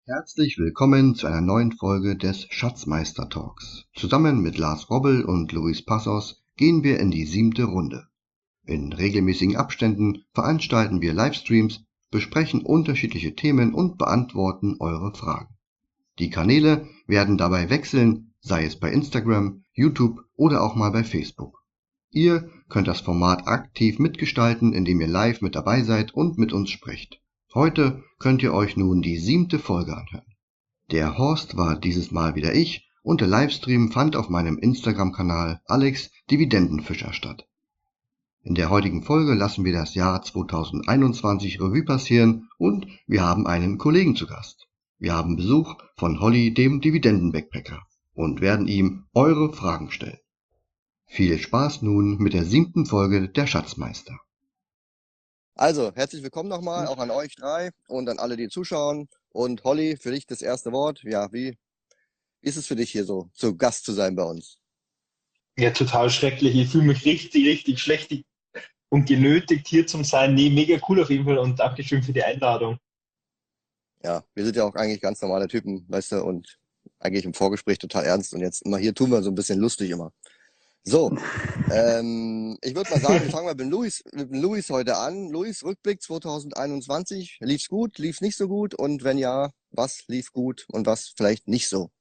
Herzlich willkommen zu einer neuen Folge des Schatzmeister Talks. Zusammen mit Lars Robbel und Luis Passos gehen wir in die 7. Runde. In regelmäßigen Abständen veranstalten wir Livestreams, besprechen unterschiedliche Themen und beantworten eure Fragen. Die Kanäle werden dabei wechseln, sei es bei Instagram, YouTube oder auch mal bei Facebook. Ihr könnt das Format aktiv mitgestalten, indem ihr live mit dabei seid und mit uns sprecht. Heute könnt ihr euch nun die 7. Folge anhören. Der Host war dieses Mal wieder ich und der Livestream fand auf meinem Instagram-Kanal Alex Dividendenfischer statt. In der heutigen Folge lassen wir das Jahr 2021 Revue passieren und wir haben einen Kollegen zu Gast. Wir haben Besuch von Holly, dem Dividenden-Backpacker, und werden ihm eure Fragen stellen. Viel Spaß nun mit der 7. Folge der Schatzmeister. Also, herzlich willkommen nochmal, auch an euch drei und an alle, die zuschauen. Und Holly, für dich das erste Wort. Ja, wie ist es für dich hier so, zu Gast zu sein bei uns? Ja, total schrecklich. Ich fühle mich richtig, richtig schlecht und genötigt, hier zu sein. Nee, mega cool auf jeden Fall und Dankeschön für die Einladung. Ja, wir sind ja auch eigentlich ganz normale Typen, weißt du, und eigentlich im Vorgespräch total ernst. Und jetzt immer hier tun wir so ein bisschen lustig immer. So, ich würde mal sagen, wir fangen mal mit dem Luis heute an. Luis, Rückblick 2021. Lief's gut, lief's nicht so gut? Und wenn ja, was lief gut und was vielleicht nicht so?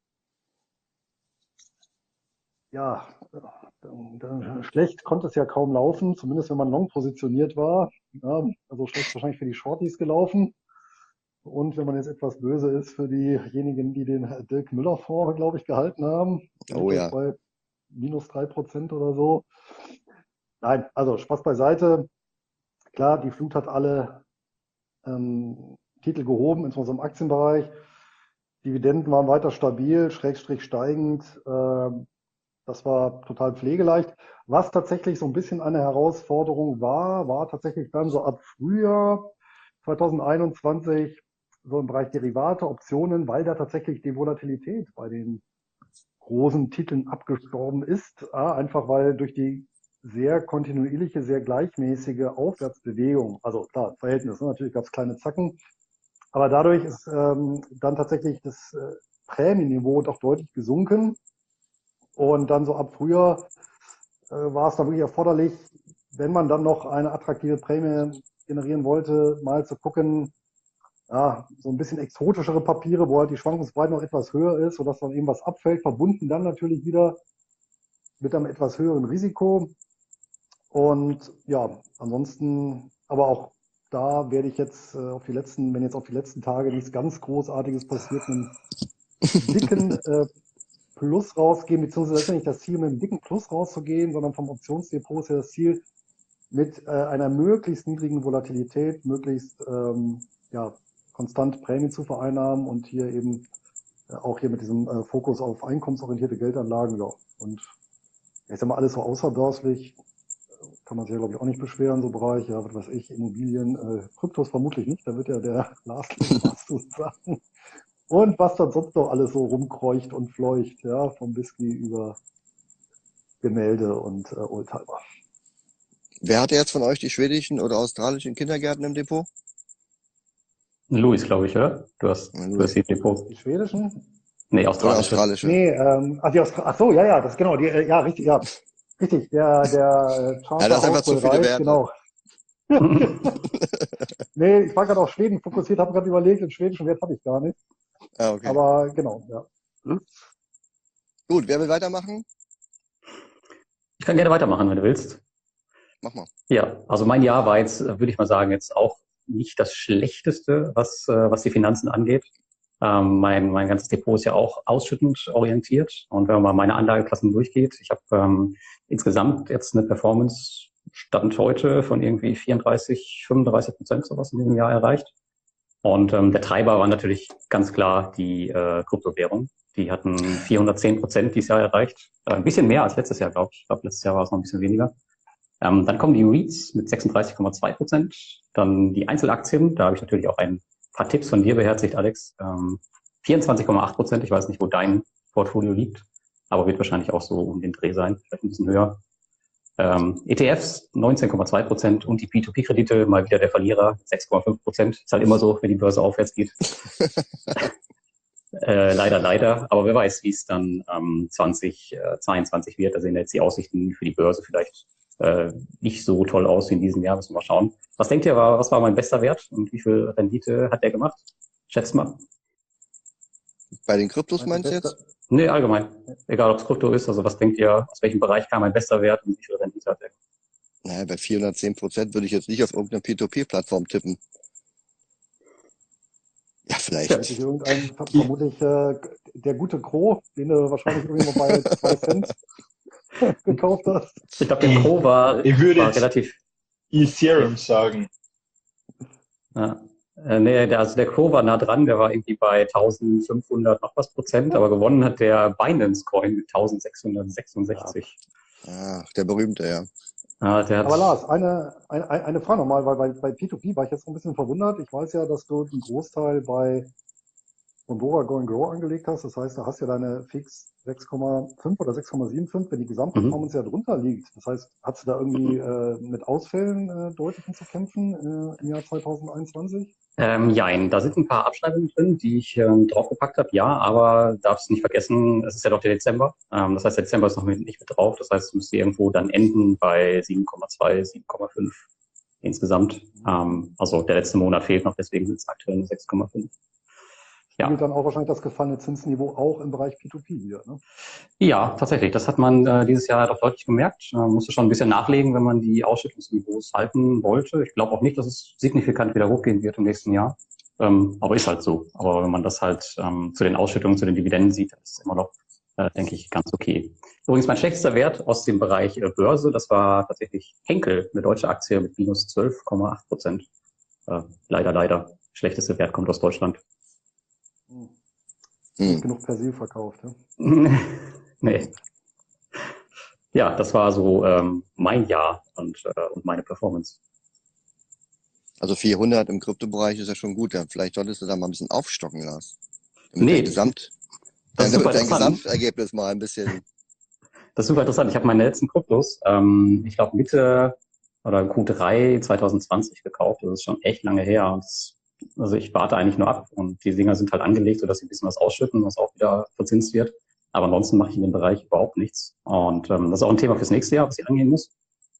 Ja, schlecht konnte es ja kaum laufen, zumindest wenn man long positioniert war. Ja, also schlecht wahrscheinlich für die Shorties gelaufen. Und wenn man jetzt etwas böse ist für diejenigen, die den Dirk Müller-Fonds, glaube ich, gehalten haben. Oh ja. Bei minus 3% oder so. Nein, also Spaß beiseite. Klar, die Flut hat alle Titel gehoben, insbesondere im Aktienbereich. Dividenden waren weiter stabil, Schrägstrich steigend. Das war total pflegeleicht. Was tatsächlich so ein bisschen eine Herausforderung war tatsächlich dann so ab Frühjahr 2021 so im Bereich Derivate, Optionen, weil da tatsächlich die Volatilität bei den großen Titeln abgestorben ist. Einfach weil durch die sehr kontinuierliche, sehr gleichmäßige Aufwärtsbewegung, also klar, Verhältnis, natürlich gab es kleine Zacken, aber dadurch ist dann tatsächlich das Prämienniveau doch deutlich gesunken. Und dann so ab Frühjahr war es dann wirklich erforderlich, wenn man dann noch eine attraktive Prämie generieren wollte, mal zu gucken, ja, so ein bisschen exotischere Papiere, wo halt die Schwankungsbreite noch etwas höher ist, sodass dann eben was abfällt, verbunden dann natürlich wieder mit einem etwas höheren Risiko. Und ja, ansonsten, aber auch da werde ich jetzt wenn jetzt auf die letzten Tage nichts ganz Großartiges passiert, einen dicken Plus rausgehen, beziehungsweise das ist ja nicht das Ziel, mit einem dicken Plus rauszugehen, sondern vom Optionsdepot ist ja das Ziel, mit einer möglichst niedrigen Volatilität, möglichst konstant Prämien zu vereinnahmen und hier eben auch hier mit diesem Fokus auf einkommensorientierte Geldanlagen. Ja. Und ich sag mal, alles so außerbörslich kann man sich ja, glaube ich, auch nicht beschweren, so Bereich, ja, was weiß ich, Immobilien, Kryptos vermutlich nicht, da wird ja der Lars was zu sagen. Und was dann sonst noch alles so rumkreucht und fleucht, ja, vom Whisky über Gemälde und Oldtimer. Wer hatte jetzt von euch die schwedischen oder australischen Kindergärten im Depot? Luis, glaube ich, oder? Du hast die Depot. Die schwedischen? Nee, australische. Nee, ach so, ja, das genau, ja, richtig, ja. Richtig, der Charter das ist einfach zu viele Werte. Genau. Nee, ich war gerade auf Schweden fokussiert, habe gerade überlegt, den schwedischen Wert habe ich gar nicht. Ah, okay. Aber genau, ja. Gut, wer will weitermachen? Ich kann gerne weitermachen, wenn du willst. Mach mal. Ja, also mein Jahr war jetzt, würde ich mal sagen, jetzt auch nicht das Schlechteste, was die Finanzen angeht. Mein ganzes Depot ist ja auch ausschüttungsorientiert. Und wenn man mal meine Anlageklassen durchgeht, ich habe insgesamt jetzt eine Performance Stand heute von irgendwie 34-35% sowas in diesem Jahr erreicht. Und der Treiber war natürlich ganz klar die Kryptowährung. Die hatten 410% dieses Jahr erreicht. Ein bisschen mehr als letztes Jahr, glaube ich. Ich glaube, letztes Jahr war es noch ein bisschen weniger. Dann kommen die REITs mit 36,2%. Dann die Einzelaktien. Da habe ich natürlich auch ein paar Tipps von dir beherzigt, Alex. 24,8%. Ich weiß nicht, wo dein Portfolio liegt, aber wird wahrscheinlich auch so um den Dreh sein, vielleicht ein bisschen höher. ETFs 19,2% und die P2P-Kredite mal wieder der Verlierer 6,5%. Ist halt immer so, wenn die Börse aufwärts geht. Leider, leider. Aber wer weiß, wie es dann 2022 wird. Da sehen jetzt die Aussichten für die Börse vielleicht nicht so toll aus wie in diesem Jahr. Müssen wir mal schauen. Was denkt ihr, was war mein bester Wert und wie viel Rendite hat der gemacht? Schätzt mal. Bei den Kryptos meinst du jetzt? Nee, allgemein. Egal, ob es Krypto ist. Also was denkt ihr, aus welchem Bereich kam mein bester Wert und wie viel Rendite hat der? Naja, bei 410% würde ich jetzt nicht auf irgendeine P2P-Plattform tippen. Ja, vielleicht. Hätte ich vermutlich der gute Gro, den du wahrscheinlich irgendwo bei 2 Cent gekauft hast. Ich glaube, der Pro war relativ. Ethereum sagen. Ja. Nee, der Crow war nah dran, der war irgendwie bei 1500 noch was Prozent, aber gewonnen hat der Binance Coin mit 1666. Ach, der berühmte, ja. Aber Lars, eine Frage nochmal, weil bei P2P war ich jetzt ein bisschen verwundert. Ich weiß ja, dass du einen Großteil bei Bondora Go and Grow angelegt hast. Das heißt, da hast du ja deine Fix 6,5 oder 6,75, wenn die Gesamtperformance ja drunter liegt. Das heißt, hast du da irgendwie mit Ausfällen deutlichen zu kämpfen im Jahr 2021? Jein, da sind ein paar Abschreibungen drin, die ich draufgepackt habe, ja, aber darfst nicht vergessen, es ist ja doch der Dezember. Das heißt, der Dezember ist noch nicht mit drauf. Das heißt, es müsste irgendwo dann enden bei 7,2, 7,5 insgesamt. Also der letzte Monat fehlt noch, deswegen sind es aktuell nur 6,5. Ja. Spiegelt dann auch wahrscheinlich das gefallene Zinsniveau auch im Bereich P2P wieder, ne? Ja, tatsächlich. Das hat man dieses Jahr doch deutlich gemerkt. Man musste schon ein bisschen nachlegen, wenn man die Ausschüttungsniveaus halten wollte. Ich glaube auch nicht, dass es signifikant wieder hochgehen wird im nächsten Jahr. Aber ist halt so. Aber wenn man das halt zu den Ausschüttungen, zu den Dividenden sieht, dann ist es immer noch, denke ich, ganz okay. Übrigens mein schlechtester Wert aus dem Bereich Börse, das war tatsächlich Henkel, eine deutsche Aktie mit minus 12,8%. Leider. Schlechteste Wert kommt aus Deutschland. Nicht genug Persil verkauft, ja? Nee. Ja, das war so mein Jahr und meine Performance. Also 400 im Kryptobereich ist ja schon gut. Ja. Vielleicht solltest du da mal ein bisschen aufstocken, Lars. Nee, dein Gesamtergebnis mal ein bisschen. Das ist super interessant. Ich habe meine letzten Kryptos, ich glaube Mitte oder Q3 2020 gekauft. Das ist schon echt lange her. Und also ich warte eigentlich nur ab und die Dinger sind halt angelegt, sodass sie ein bisschen was ausschütten, was auch wieder verzinst wird. Aber ansonsten mache ich in dem Bereich überhaupt nichts. Und das ist auch ein Thema fürs nächste Jahr, was ich angehen muss.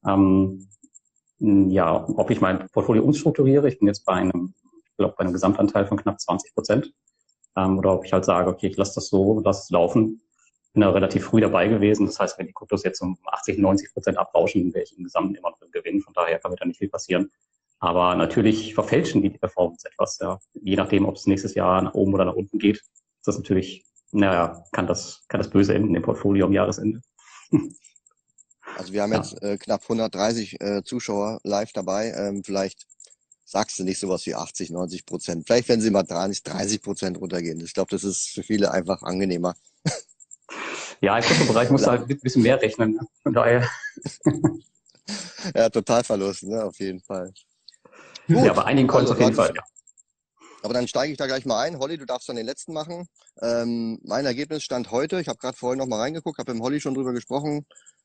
Ja, ob ich mein Portfolio umstrukturiere. Ich bin jetzt bei einem Gesamtanteil von knapp 20%. Oder ob ich halt sage, okay, ich lasse das so, lasse es laufen. Bin da relativ früh dabei gewesen. Das heißt, wenn die Kryptos jetzt um 80-90% abrauschen, wäre ich im Gesamten immer noch im Gewinn. Von daher kann mir da nicht viel passieren. Aber natürlich verfälschen die Performance etwas. Ja. Je nachdem, ob es nächstes Jahr nach oben oder nach unten geht, ist das natürlich, kann das böse enden im Portfolio am Jahresende. Also wir haben jetzt knapp 130 Zuschauer live dabei. Vielleicht sagst du nicht sowas wie 80-90%. Vielleicht, wenn sie mal 30% runtergehen. Ich glaube, das ist für viele einfach angenehmer. Ja, im Kryptobereich musst du halt ein bisschen mehr rechnen. Ne? Von daher. Ja, Totalverlust, ne, auf jeden Fall. Gut. Ja, bei einigen Coins auf jeden Fall, ja. Aber dann steige ich da gleich mal ein. Holly, du darfst dann den letzten machen. Mein Ergebnis stand heute, ich habe gerade vorhin noch mal reingeguckt, habe mit dem Holly schon drüber gesprochen,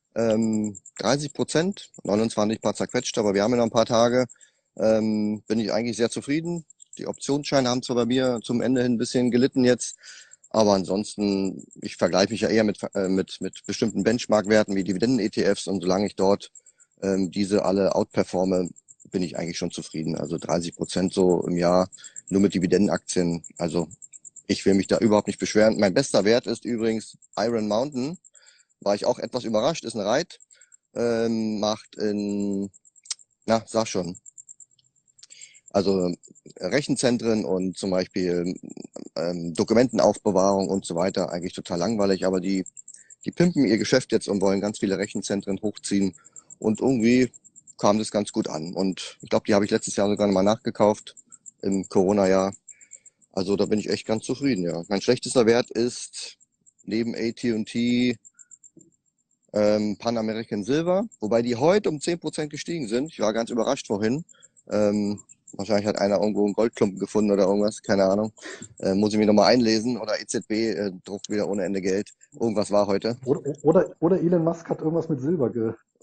30%, 29 paar zerquetscht, aber wir haben ja noch ein paar Tage. Bin ich eigentlich sehr zufrieden. Die Optionsscheine haben zwar bei mir zum Ende hin ein bisschen gelitten jetzt, aber ansonsten, ich vergleiche mich ja eher mit bestimmten Benchmark-Werten wie Dividenden-ETFs und solange ich dort diese alle outperforme, bin ich eigentlich schon zufrieden. Also 30% so im Jahr nur mit Dividendenaktien. Also ich will mich da überhaupt nicht beschweren. Mein bester Wert ist übrigens Iron Mountain. War ich auch etwas überrascht, ist ein REIT. Macht sag schon. Also Rechenzentren und zum Beispiel Dokumentenaufbewahrung und so weiter. Eigentlich total langweilig, aber die pimpen ihr Geschäft jetzt und wollen ganz viele Rechenzentren hochziehen. Und irgendwie kam das ganz gut an. Und ich glaube, die habe ich letztes Jahr sogar nochmal nachgekauft im Corona-Jahr. Also da bin ich echt ganz zufrieden, ja. Mein schlechtester Wert ist neben AT&T Pan American Silver, wobei die heute um 10% gestiegen sind. Ich war ganz überrascht vorhin. Wahrscheinlich hat einer irgendwo einen Goldklumpen gefunden oder irgendwas, keine Ahnung. Muss ich mich nochmal einlesen. Oder EZB druckt wieder ohne Ende Geld. Irgendwas war heute. Oder Elon Musk hat irgendwas mit Silber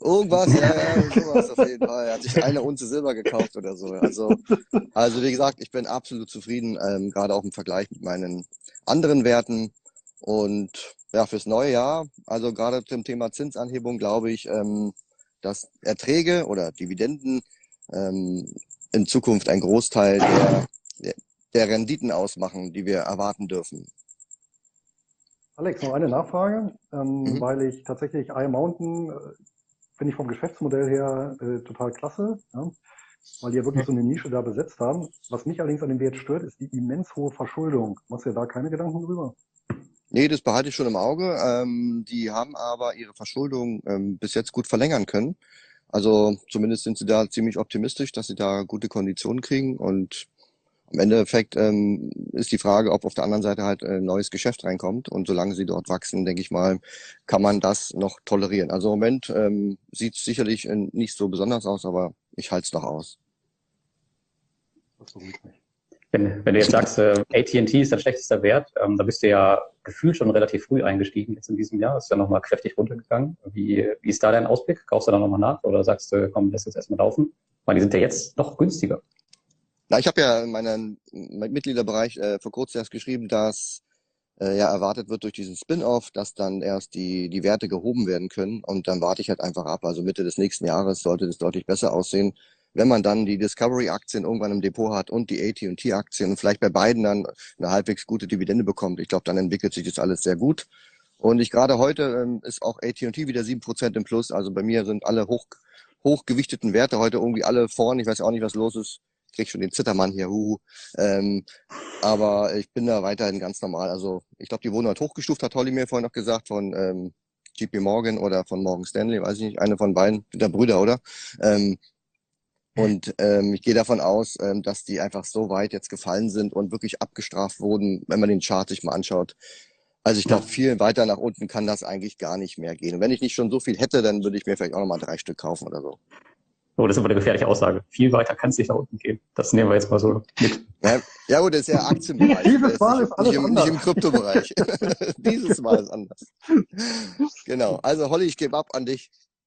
Irgendwas, ja, sowas auf jeden Fall. Er hat sich eine Unze Silber gekauft oder so. Also wie gesagt, ich bin absolut zufrieden, gerade auch im Vergleich mit meinen anderen Werten. Und ja, fürs neue Jahr, also gerade zum Thema Zinsanhebung, glaube ich, dass Erträge oder Dividenden in Zukunft einen Großteil der Renditen ausmachen, die wir erwarten dürfen. Alex, noch eine Nachfrage, Mhm. weil ich tatsächlich Iron Mountain finde ich vom Geschäftsmodell her total klasse, ja, weil die ja wirklich so eine Nische da besetzt haben. Was mich allerdings an dem Wert stört, ist die immens hohe Verschuldung. Machst du dir da keine Gedanken drüber? Nee, das behalte ich schon im Auge. Die haben aber ihre Verschuldung bis jetzt gut verlängern können. Also zumindest sind sie da ziemlich optimistisch, dass sie da gute Konditionen kriegen. Und im Endeffekt ist die Frage, ob auf der anderen Seite halt ein neues Geschäft reinkommt. Und solange sie dort wachsen, denke ich mal, kann man das noch tolerieren. Also im Moment sieht es sicherlich nicht so besonders aus, aber ich halte es noch aus. Das beruhigt mich. Wenn du jetzt sagst, AT&T ist dein schlechtester Wert, da bist du ja gefühlt schon relativ früh eingestiegen jetzt in diesem Jahr. Ist ja nochmal kräftig runtergegangen. Wie ist da dein Ausblick? Kaufst du da nochmal nach oder sagst du, komm, lass jetzt erstmal laufen? Weil die sind ja jetzt noch günstiger. Na, ich habe ja in meinem Mitgliederbereich vor kurzem erst geschrieben, dass ja erwartet wird durch diesen Spin-off, dass dann erst die Werte gehoben werden können. Und dann warte ich halt einfach ab. Also Mitte des nächsten Jahres sollte das deutlich besser aussehen. Wenn man dann die Discovery-Aktien irgendwann im Depot hat und die AT&T-Aktien und vielleicht bei beiden dann eine halbwegs gute Dividende bekommt, ich glaube, dann entwickelt sich das alles sehr gut. Und gerade heute ist auch AT&T wieder 7% im Plus. Also bei mir sind alle hochgewichteten Werte heute irgendwie alle vorn. Ich weiß auch nicht, was los ist. Ich krieg schon den Zittermann hier. Aber ich bin da weiterhin ganz normal. Also ich glaube, die wurden halt hochgestuft, hat Holly mir vorhin noch gesagt, von JP Morgan oder von Morgan Stanley, weiß ich nicht, eine von beiden, sind da Brüder, oder? Ich gehe davon aus, dass die einfach so weit jetzt gefallen sind und wirklich abgestraft wurden, wenn man den Chart sich mal anschaut. Also ich glaube, viel weiter nach unten kann das eigentlich gar nicht mehr gehen. Und wenn ich nicht schon so viel hätte, dann würde ich mir vielleicht auch nochmal 3 Stück kaufen oder so. Oh, das ist aber eine gefährliche Aussage. Viel weiter kann es nicht nach unten gehen. Das nehmen wir jetzt mal so mit. Ja gut, das ist ja Aktienbereich. Dieses Mal ist alles nicht anders. im Kryptobereich. Dieses Mal ist anders. Genau. Also Holly, ich gebe ab an dich.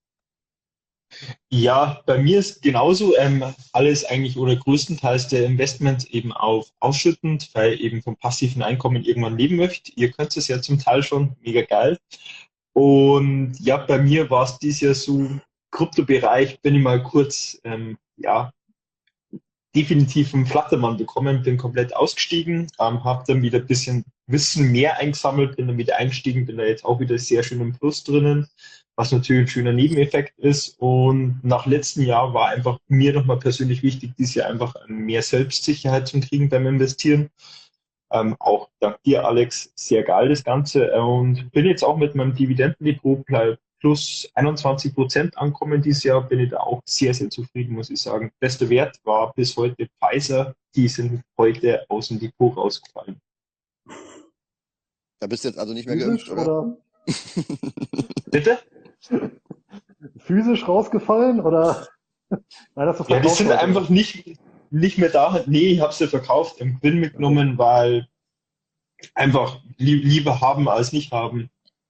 Ja, bei mir ist genauso alles eigentlich oder größtenteils der Investment eben auf ausschüttend, weil eben vom passiven Einkommen irgendwann leben möchte. Ihr könnt es ja zum Teil schon, mega geil. Und ja, bei mir war es dieses Jahr so, Kryptobereich bin ich mal kurz, definitiv einen Flattermann bekommen, bin komplett ausgestiegen, habe dann wieder ein bisschen Wissen mehr eingesammelt, bin dann wieder eingestiegen, bin da jetzt auch wieder sehr schön im Plus drinnen, was natürlich ein schöner Nebeneffekt ist. Und nach letztem Jahr war einfach mir nochmal persönlich wichtig, dieses Jahr einfach mehr Selbstsicherheit zu kriegen beim Investieren. Auch dank dir, Alex, sehr geil das Ganze. Und bin jetzt auch mit meinem Dividendendepot plus 21% ankommen dieses Jahr, bin ich da auch sehr, sehr zufrieden, muss ich sagen. Bester Wert war bis heute Pfizer, die sind heute aus dem Depot rausgefallen. Da bist du jetzt also nicht mehr Physisch geimpft, oder? Bitte? Physisch rausgefallen oder? Nein, hast du Ja, die verkauft sind heute? einfach nicht mehr da. Nee, ich habe sie verkauft, im Gewinn mitgenommen, weil einfach lieber haben als nicht haben.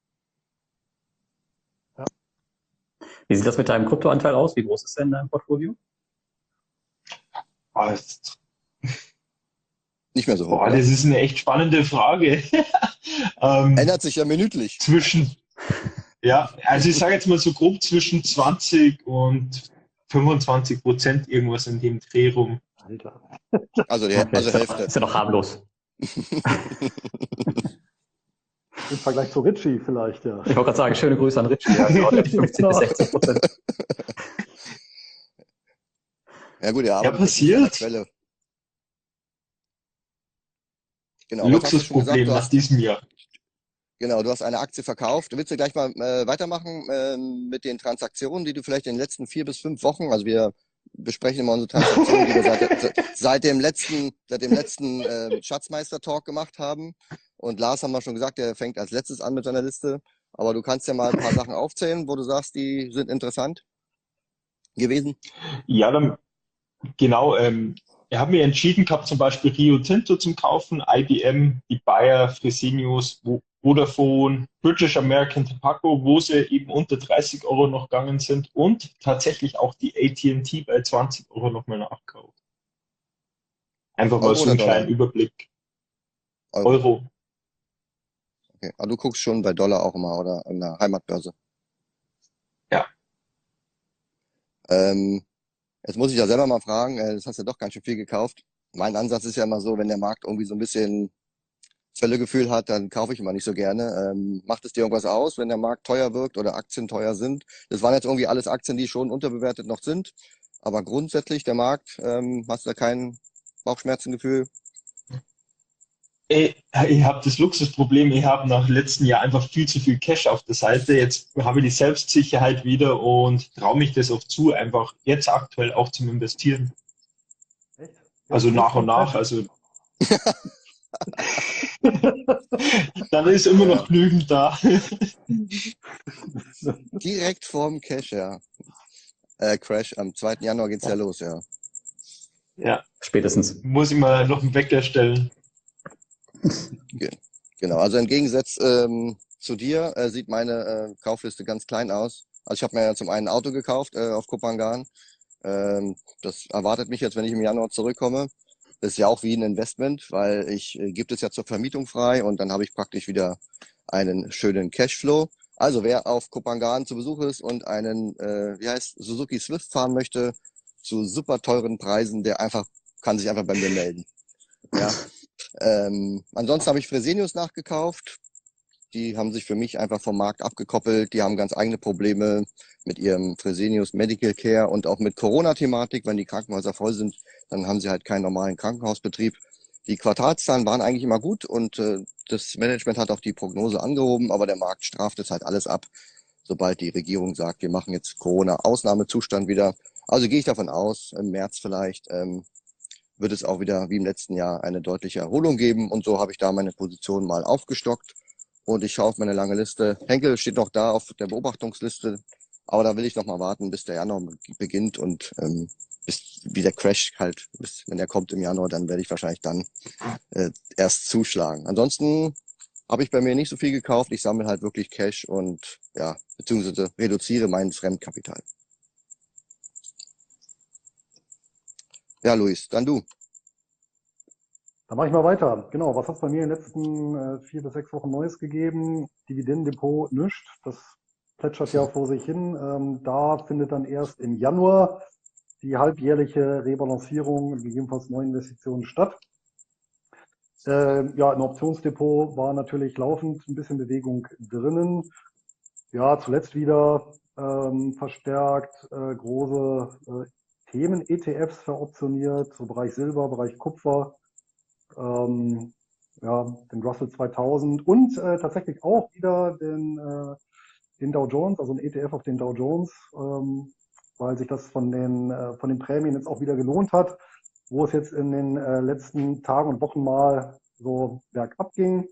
Wie sieht das mit deinem Kryptoanteil aus? Wie groß ist denn dein Portfolio? Ah, Nicht mehr so hoch. Boah, Oder? das ist eine echt spannende Frage. Ändert sich ja minütlich. Ja, also ich sage jetzt mal so grob zwischen 20 und 25%, irgendwas in dem Dreh rum. Alter. Also Okay, Hälfte. ist ja noch harmlos. Im Vergleich zu Ritchie vielleicht, ja. Ich wollte gerade sagen, schöne Grüße an Richie. Ja, genau, der hat 50 bis 60%. Ja gut, er arbeitet passiert. an der Quelle. Genau, was hast du schon Luxusproblem gesagt? nach diesem Jahr. Genau, du hast eine Aktie verkauft. Willst du gleich mal weitermachen mit den Transaktionen, die du vielleicht in den letzten 4 bis 5 Wochen, also wir besprechen immer unsere Transaktionen, die wir seit dem letzten Schatzmeister-Talk gemacht haben. Und Lars haben wir schon gesagt, der fängt als letztes an mit seiner Liste. Aber du kannst ja mal ein paar Sachen aufzählen, wo du sagst, die sind interessant gewesen. Ja, dann genau. Ich habe mir entschieden gehabt, zum Beispiel Rio Tinto zum Kaufen, IBM, die Bayer, Fresenius Vodafone, British American Tobacco, wo sie eben unter 30 Euro noch gegangen sind und tatsächlich auch die AT&T bei 20 Euro nochmal nachkauft. Einfach mal Euro so oder einen kleinen Dollar? Überblick. Euro. Euro. Okay. Aber du guckst schon bei Dollar auch immer oder an der Heimatbörse. Ja, Ähm, Jetzt muss ich ja selber mal fragen, das hast du ja doch ganz schön viel gekauft. Mein Ansatz ist ja immer so, wenn der Markt irgendwie so ein bisschen Völlegefühl hat, dann kaufe ich immer nicht so gerne. Macht es dir irgendwas aus, wenn der Markt teuer wirkt oder Aktien teuer sind? Das waren jetzt irgendwie alles Aktien, die schon unterbewertet noch sind. Aber grundsätzlich der Markt, hast du da kein Bauchschmerzengefühl? ich habe das Luxusproblem, ich habe nach letzten Jahr einfach viel zu viel Cash auf der Seite. Jetzt habe ich die Selbstsicherheit wieder und traue mich das auch zu, einfach jetzt aktuell auch zum Investieren. Echt? Also Jetzt nach und vom nach. Cash. Also dann ist immer noch Ja, genügend da. direkt vorm Cash, ja. Crash, am 2. Januar geht's ja los, ja. Ja, Spätestens. muss ich mal noch einen Wecker stellen. Ge genau, also im Gegensatz zu dir sieht meine Kaufliste ganz klein aus. Also ich habe mir ja zum einen ein Auto gekauft auf Kopangan. Das erwartet mich jetzt, wenn ich im Januar zurückkomme. Das ist ja auch wie ein Investment, weil ich gebe es ja zur Vermietung frei und dann habe ich praktisch wieder einen schönen Cashflow. Also wer auf Kopangan zu Besuch ist und einen, wie heißt, Suzuki Swift fahren möchte, zu super teuren Preisen, der einfach kann sich einfach bei mir melden. Ja. Ansonsten habe ich Fresenius nachgekauft. Die haben sich für mich einfach vom Markt abgekoppelt. Die haben ganz eigene Probleme mit ihrem Fresenius Medical Care und auch mit Corona-Thematik. Wenn die Krankenhäuser voll sind, dann haben sie halt keinen normalen Krankenhausbetrieb. Die Quartalszahlen waren eigentlich immer gut und das Management hat auch die Prognose angehoben, aber der Markt straft es halt alles ab, sobald die Regierung sagt, wir machen jetzt Corona-Ausnahmezustand wieder. Also gehe ich davon aus, im März vielleicht wird es auch wieder wie im letzten Jahr eine deutliche Erholung geben. Und so habe ich da meine Position mal aufgestockt. Und ich schaue auf meine lange Liste. Henkel steht noch da auf der Beobachtungsliste. Aber da will ich noch mal warten, bis der Januar beginnt und bis wie der Crash halt, wenn der kommt im Januar, dann werde ich wahrscheinlich dann erst zuschlagen. Ansonsten habe ich bei mir nicht so viel gekauft. Ich sammle halt wirklich Cash und ja, beziehungsweise reduziere mein Fremdkapital. Ja, Luis, dann du. Dann mache ich mal weiter. Genau, was hat es bei mir in den letzten 4 bis 6 Wochen Neues gegeben? Dividendendepot nischt. Das plätschert ja vor sich hin. Da findet dann erst im Januar die halbjährliche Rebalancierung, gegebenenfalls Neuinvestitionen statt. Ja, im Optionsdepot war natürlich laufend ein bisschen Bewegung drinnen. Ja, zuletzt wieder verstärkt große Themen-ETFs veroptioniert, so Bereich Silber, Bereich Kupfer, ja, den Russell 2000 und tatsächlich auch wieder den Dow Jones, also ein ETF auf den Dow Jones, weil sich das von den Prämien jetzt auch wieder gelohnt hat, wo es jetzt in den letzten Tagen und Wochen mal so bergab ging.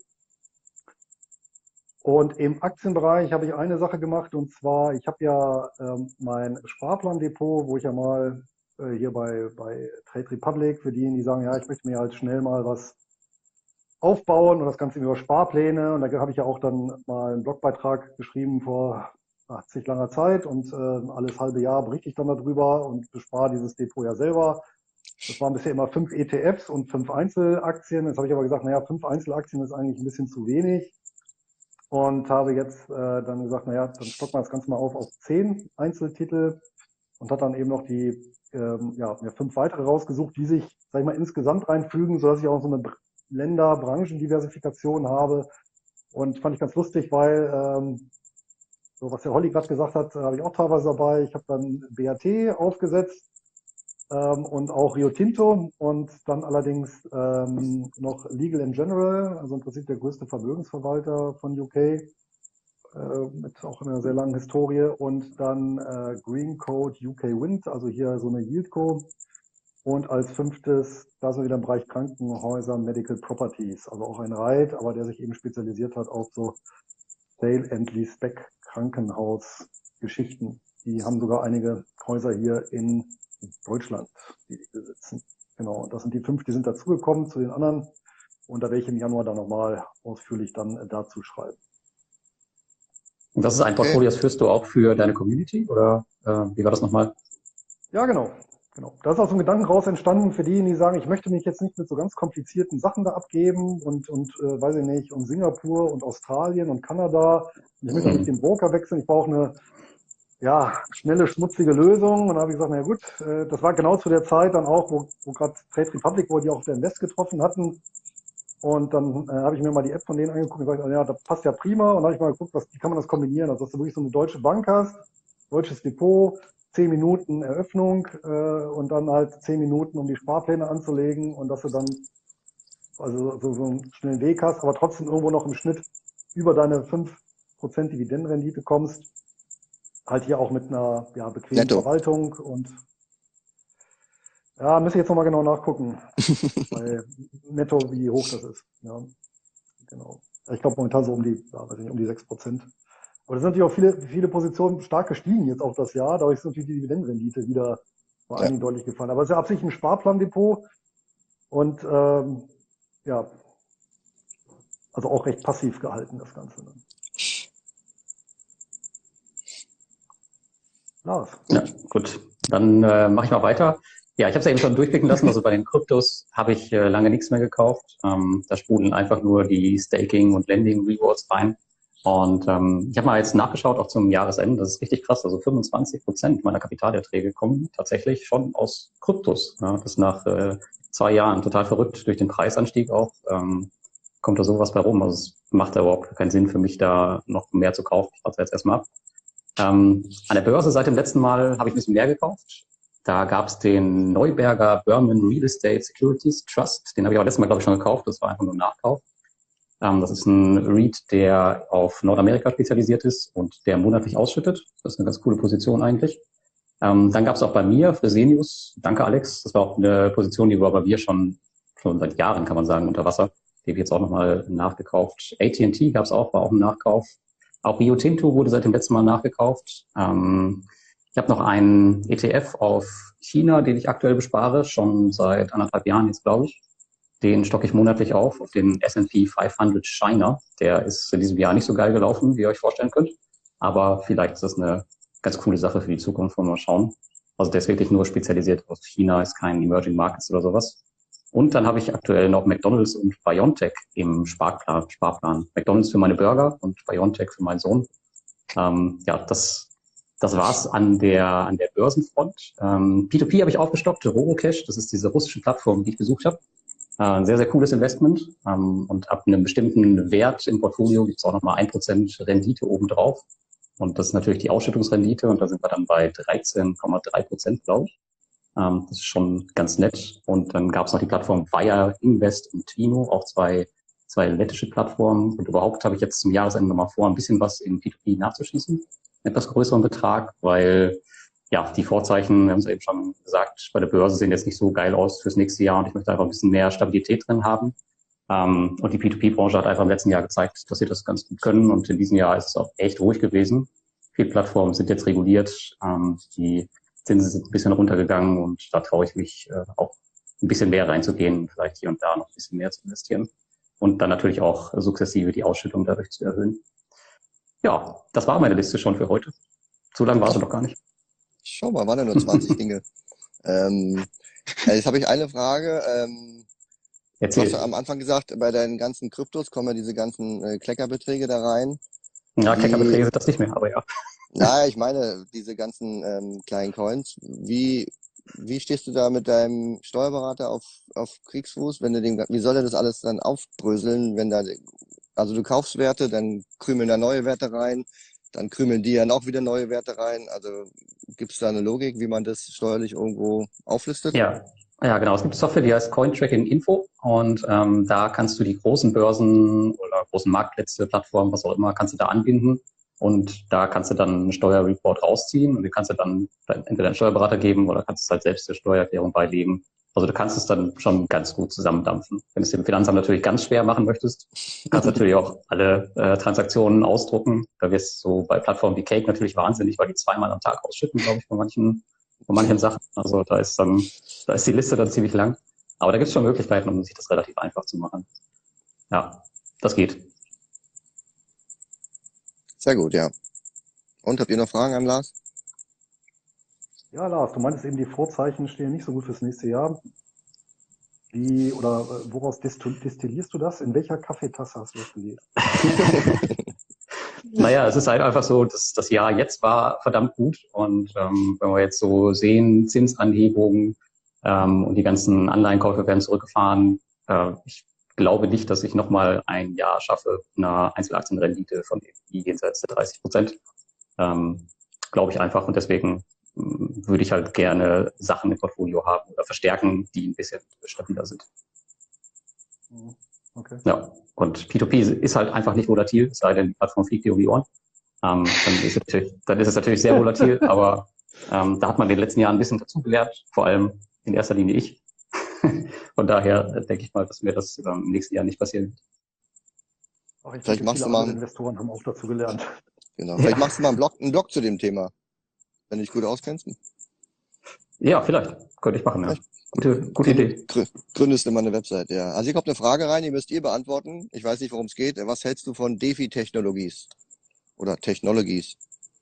Und im Aktienbereich habe ich eine Sache gemacht, und zwar, ich habe ja mein Sparplandepot, wo ich ja mal hier bei Trade Republic, für diejenigen, die sagen, ja, ich möchte mir halt schnell mal was aufbauen und das Ganze über Sparpläne. Und da habe ich ja auch dann mal einen Blogbeitrag geschrieben vor 80 langer Zeit, und alles halbe Jahr berichte ich dann darüber und bespare dieses Depot ja selber. Das waren bisher immer 5 ETFs und 5 Einzelaktien. Jetzt habe ich aber gesagt, naja, 5 Einzelaktien ist eigentlich ein bisschen zu wenig, und habe jetzt dann gesagt, naja, dann stocken wir das Ganze mal auf 10 Einzeltitel, und hat dann eben noch ja, mir 5 weitere rausgesucht, die sich, sag ich mal, insgesamt reinfügen, sodass ich auch so eine Länder-Branchendiversifikation habe. Und fand ich ganz lustig, weil so was der Holly gerade gesagt hat, habe ich auch teilweise dabei. Ich habe dann BAT aufgesetzt und auch Rio Tinto, und dann allerdings noch Legal & General, also im Prinzip der größte Vermögensverwalter von UK, mit auch einer sehr langen Historie, und dann Green Code UK Wind, also hier so eine Yieldco, und als 5. da sind wir wieder im Bereich Krankenhäuser, Medical Properties, also auch ein REIT, aber der sich eben spezialisiert hat auf so Sale and Leaseback Krankenhausgeschichten. Die haben sogar einige Häuser hier in Deutschland, die besitzen. Genau, das sind die 5, die sind dazugekommen zu den anderen Und da werde ich im Januar dann nochmal ausführlich dann dazu schreiben. Und das ist ein Portfolio, das führst du auch für deine Community oder wie war das nochmal? Ja, genau. Da ist auch so ein Gedanken raus entstanden für diejenigen, die sagen, ich möchte mich jetzt nicht mit so ganz komplizierten Sachen da abgeben und weiß ich nicht, und Singapur und Australien und Kanada. Ich möchte auch nicht den Broker wechseln. Ich brauche eine schnelle, schmutzige Lösung. Und dann habe ich gesagt, na gut, das war genau zu der Zeit dann auch, wo gerade Trade Republic, wo die auch der Invest getroffen hatten. Und dann habe ich mir mal die App von denen angeguckt und gesagt, ja, das passt ja prima. Und dann habe ich mal geguckt, wie kann man das kombinieren? Also, dass du wirklich so eine deutsche Bank hast, deutsches Depot, 10 Minuten Eröffnung und dann halt 10 Minuten, um die Sparpläne anzulegen und dass du dann also so einen schnellen Weg hast, aber trotzdem irgendwo noch im Schnitt über deine 5% Dividendenrendite kommst. Halt hier auch mit einer bequemen Netto. Verwaltung und ja, müssen jetzt nochmal genau nachgucken, bei Netto, wie hoch das ist. Ja, genau. Ich glaube momentan so um die 6%. Aber da sind natürlich auch viele Positionen stark gestiegen jetzt auch das Jahr. Dadurch ist natürlich die Dividendenrendite wieder vor allen Dingen deutlich gefallen. Aber es ist ja absichtlich ein Sparplandepot und also auch recht passiv gehalten, das Ganze. Ne? Lars. Ja, gut. Dann mache ich mal weiter. Ja, ich habe es ja eben schon durchblicken lassen. Also bei den Kryptos habe ich lange nichts mehr gekauft. Da sprudeln einfach nur die Staking- und Lending-Rewards rein. Und ich habe mal jetzt nachgeschaut, auch zum Jahresende. Das ist richtig krass. Also 25% meiner Kapitalerträge kommen tatsächlich schon aus Kryptos. Ja, das nach 2 Jahren total verrückt durch den Preisanstieg auch. Kommt da sowas bei rum. Also es macht da überhaupt keinen Sinn für mich, da noch mehr zu kaufen. Ich warte jetzt erstmal ab. An der Börse seit dem letzten Mal habe ich ein bisschen mehr gekauft. Da gab es den Neuberger Berman Real Estate Securities Trust. Den habe ich auch letztes Mal, glaube ich, schon gekauft. Das war einfach nur ein Nachkauf. Das ist ein REIT, der auf Nordamerika spezialisiert ist und der monatlich ausschüttet. Das ist eine ganz coole Position eigentlich. Dann gab es auch bei mir Fresenius. Danke, Alex. Das war auch eine Position, die war bei mir schon seit Jahren, kann man sagen, unter Wasser. Die habe ich jetzt auch nochmal nachgekauft. AT&T gab es auch, war auch ein Nachkauf. Auch Rio Tinto wurde seit dem letzten Mal nachgekauft. Ich habe noch einen ETF auf China, den ich aktuell bespare, schon seit 1,5 Jahren jetzt, glaube ich. Den stocke ich monatlich auf den S&P 500 China. Der ist in diesem Jahr nicht so geil gelaufen, wie ihr euch vorstellen könnt. Aber vielleicht ist das eine ganz coole Sache für die Zukunft, wollen wir mal schauen. Also der ist wirklich nur spezialisiert auf China, ist kein Emerging Markets oder sowas. Und dann habe ich aktuell noch McDonald's und BioNTech im Sparplan. McDonald's für meine Burger und BioNTech für meinen Sohn. Das war's an der Börsenfront. P2P habe ich aufgestockt, Robocash, das ist diese russische Plattform, die ich besucht habe. Ein sehr, sehr cooles Investment. Und ab einem bestimmten Wert im Portfolio gibt es auch nochmal 1% Rendite obendrauf. Und das ist natürlich die Ausschüttungsrendite und da sind wir dann bei 13,3%, glaube ich. Das ist schon ganz nett. Und dann gab es noch die Plattform Wire Invest und Twino, auch zwei lettische Plattformen. Und überhaupt habe ich jetzt zum Jahresende nochmal vor, ein bisschen was in P2P nachzuschießen. Einen etwas größeren Betrag, weil die Vorzeichen, wir haben es eben schon gesagt, bei der Börse sehen jetzt nicht so geil aus fürs nächste Jahr und ich möchte einfach ein bisschen mehr Stabilität drin haben. Und die P2P-Branche hat einfach im letzten Jahr gezeigt, dass sie das ganz gut können und in diesem Jahr ist es auch echt ruhig gewesen. Viele Plattformen sind jetzt reguliert, die Zinsen sind ein bisschen runtergegangen und da traue ich mich auch ein bisschen mehr reinzugehen, vielleicht hier und da noch ein bisschen mehr zu investieren und dann natürlich auch sukzessive die Ausschüttung dadurch zu erhöhen. Ja, das war meine Liste schon für heute. So lange war es doch gar nicht. Schau mal, waren ja nur 20 Dinge. Jetzt habe ich eine Frage. Du hast ja am Anfang gesagt, bei deinen ganzen Kryptos kommen ja diese ganzen Kleckerbeträge da rein. Ja, Kleckerbeträge sind das nicht mehr, aber ja. Naja, ich meine, diese ganzen kleinen Coins. Wie stehst du da mit deinem Steuerberater auf Kriegsfuß, wie soll er das alles dann aufbröseln, also du kaufst Werte, dann krümeln da neue Werte rein, dann krümeln die dann auch wieder neue Werte rein. Also gibt es da eine Logik, wie man das steuerlich irgendwo auflistet? Ja, genau. Es gibt Software, die heißt Cointracking Info und da kannst du die großen Börsen oder großen Marktplätze, Plattformen, was auch immer, kannst du da anbinden und da kannst du dann einen Steuerreport rausziehen und den kannst du dann entweder einen Steuerberater geben oder kannst es halt selbst der Steuererklärung beilegen. Also du kannst es dann schon ganz gut zusammendampfen. Wenn du es dem Finanzamt natürlich ganz schwer machen möchtest, kannst du natürlich auch alle Transaktionen ausdrucken. Da wirst du so bei Plattformen wie Cake natürlich wahnsinnig, weil die 2-mal am Tag ausschütten, glaube ich, von manchen Sachen. Also da ist die Liste dann ziemlich lang. Aber da gibt es schon Möglichkeiten, um sich das relativ einfach zu machen. Ja, das geht. Sehr gut, ja. Und habt ihr noch Fragen an Lars? Ja, Lars, du meintest eben, die Vorzeichen stehen nicht so gut fürs nächste Jahr. Woraus destillierst du das? In welcher Kaffeetasse hast du das gelesen? Naja, es ist halt einfach so, dass das Jahr jetzt war verdammt gut und wenn wir jetzt so sehen, Zinsanhebungen und die ganzen Anleihenkäufe werden zurückgefahren. Ich glaube nicht, dass ich nochmal ein Jahr schaffe, eine Einzelaktienrendite von irgendwie jenseits der 30%. Glaube ich einfach und deswegen würde ich halt gerne Sachen im Portfolio haben oder verstärken, die ein bisschen stabiler sind. Okay. Ja, und P2P ist halt einfach nicht volatil, es sei denn, die Plattform fliegt dir um die Ohren. Dann ist es natürlich sehr volatil, aber da hat man in den letzten Jahren ein bisschen dazugelernt, vor allem in erster Linie ich. Von daher denke ich mal, dass mir das im nächsten Jahr nicht passieren wird. Auch ich Vielleicht denke, machst viele du mal andere einen- Investoren haben auch dazu gelernt. Genau. Vielleicht machst du mal einen Blog zu dem Thema, wenn du dich gut auskennst. Ja, vielleicht. Könnte ich machen, ja. Gute Idee. Gründest du mal eine Website, ja. Also hier kommt eine Frage rein, die müsst ihr beantworten. Ich weiß nicht, worum es geht. Was hältst du von DeFi-Technologies? Oder Technologies?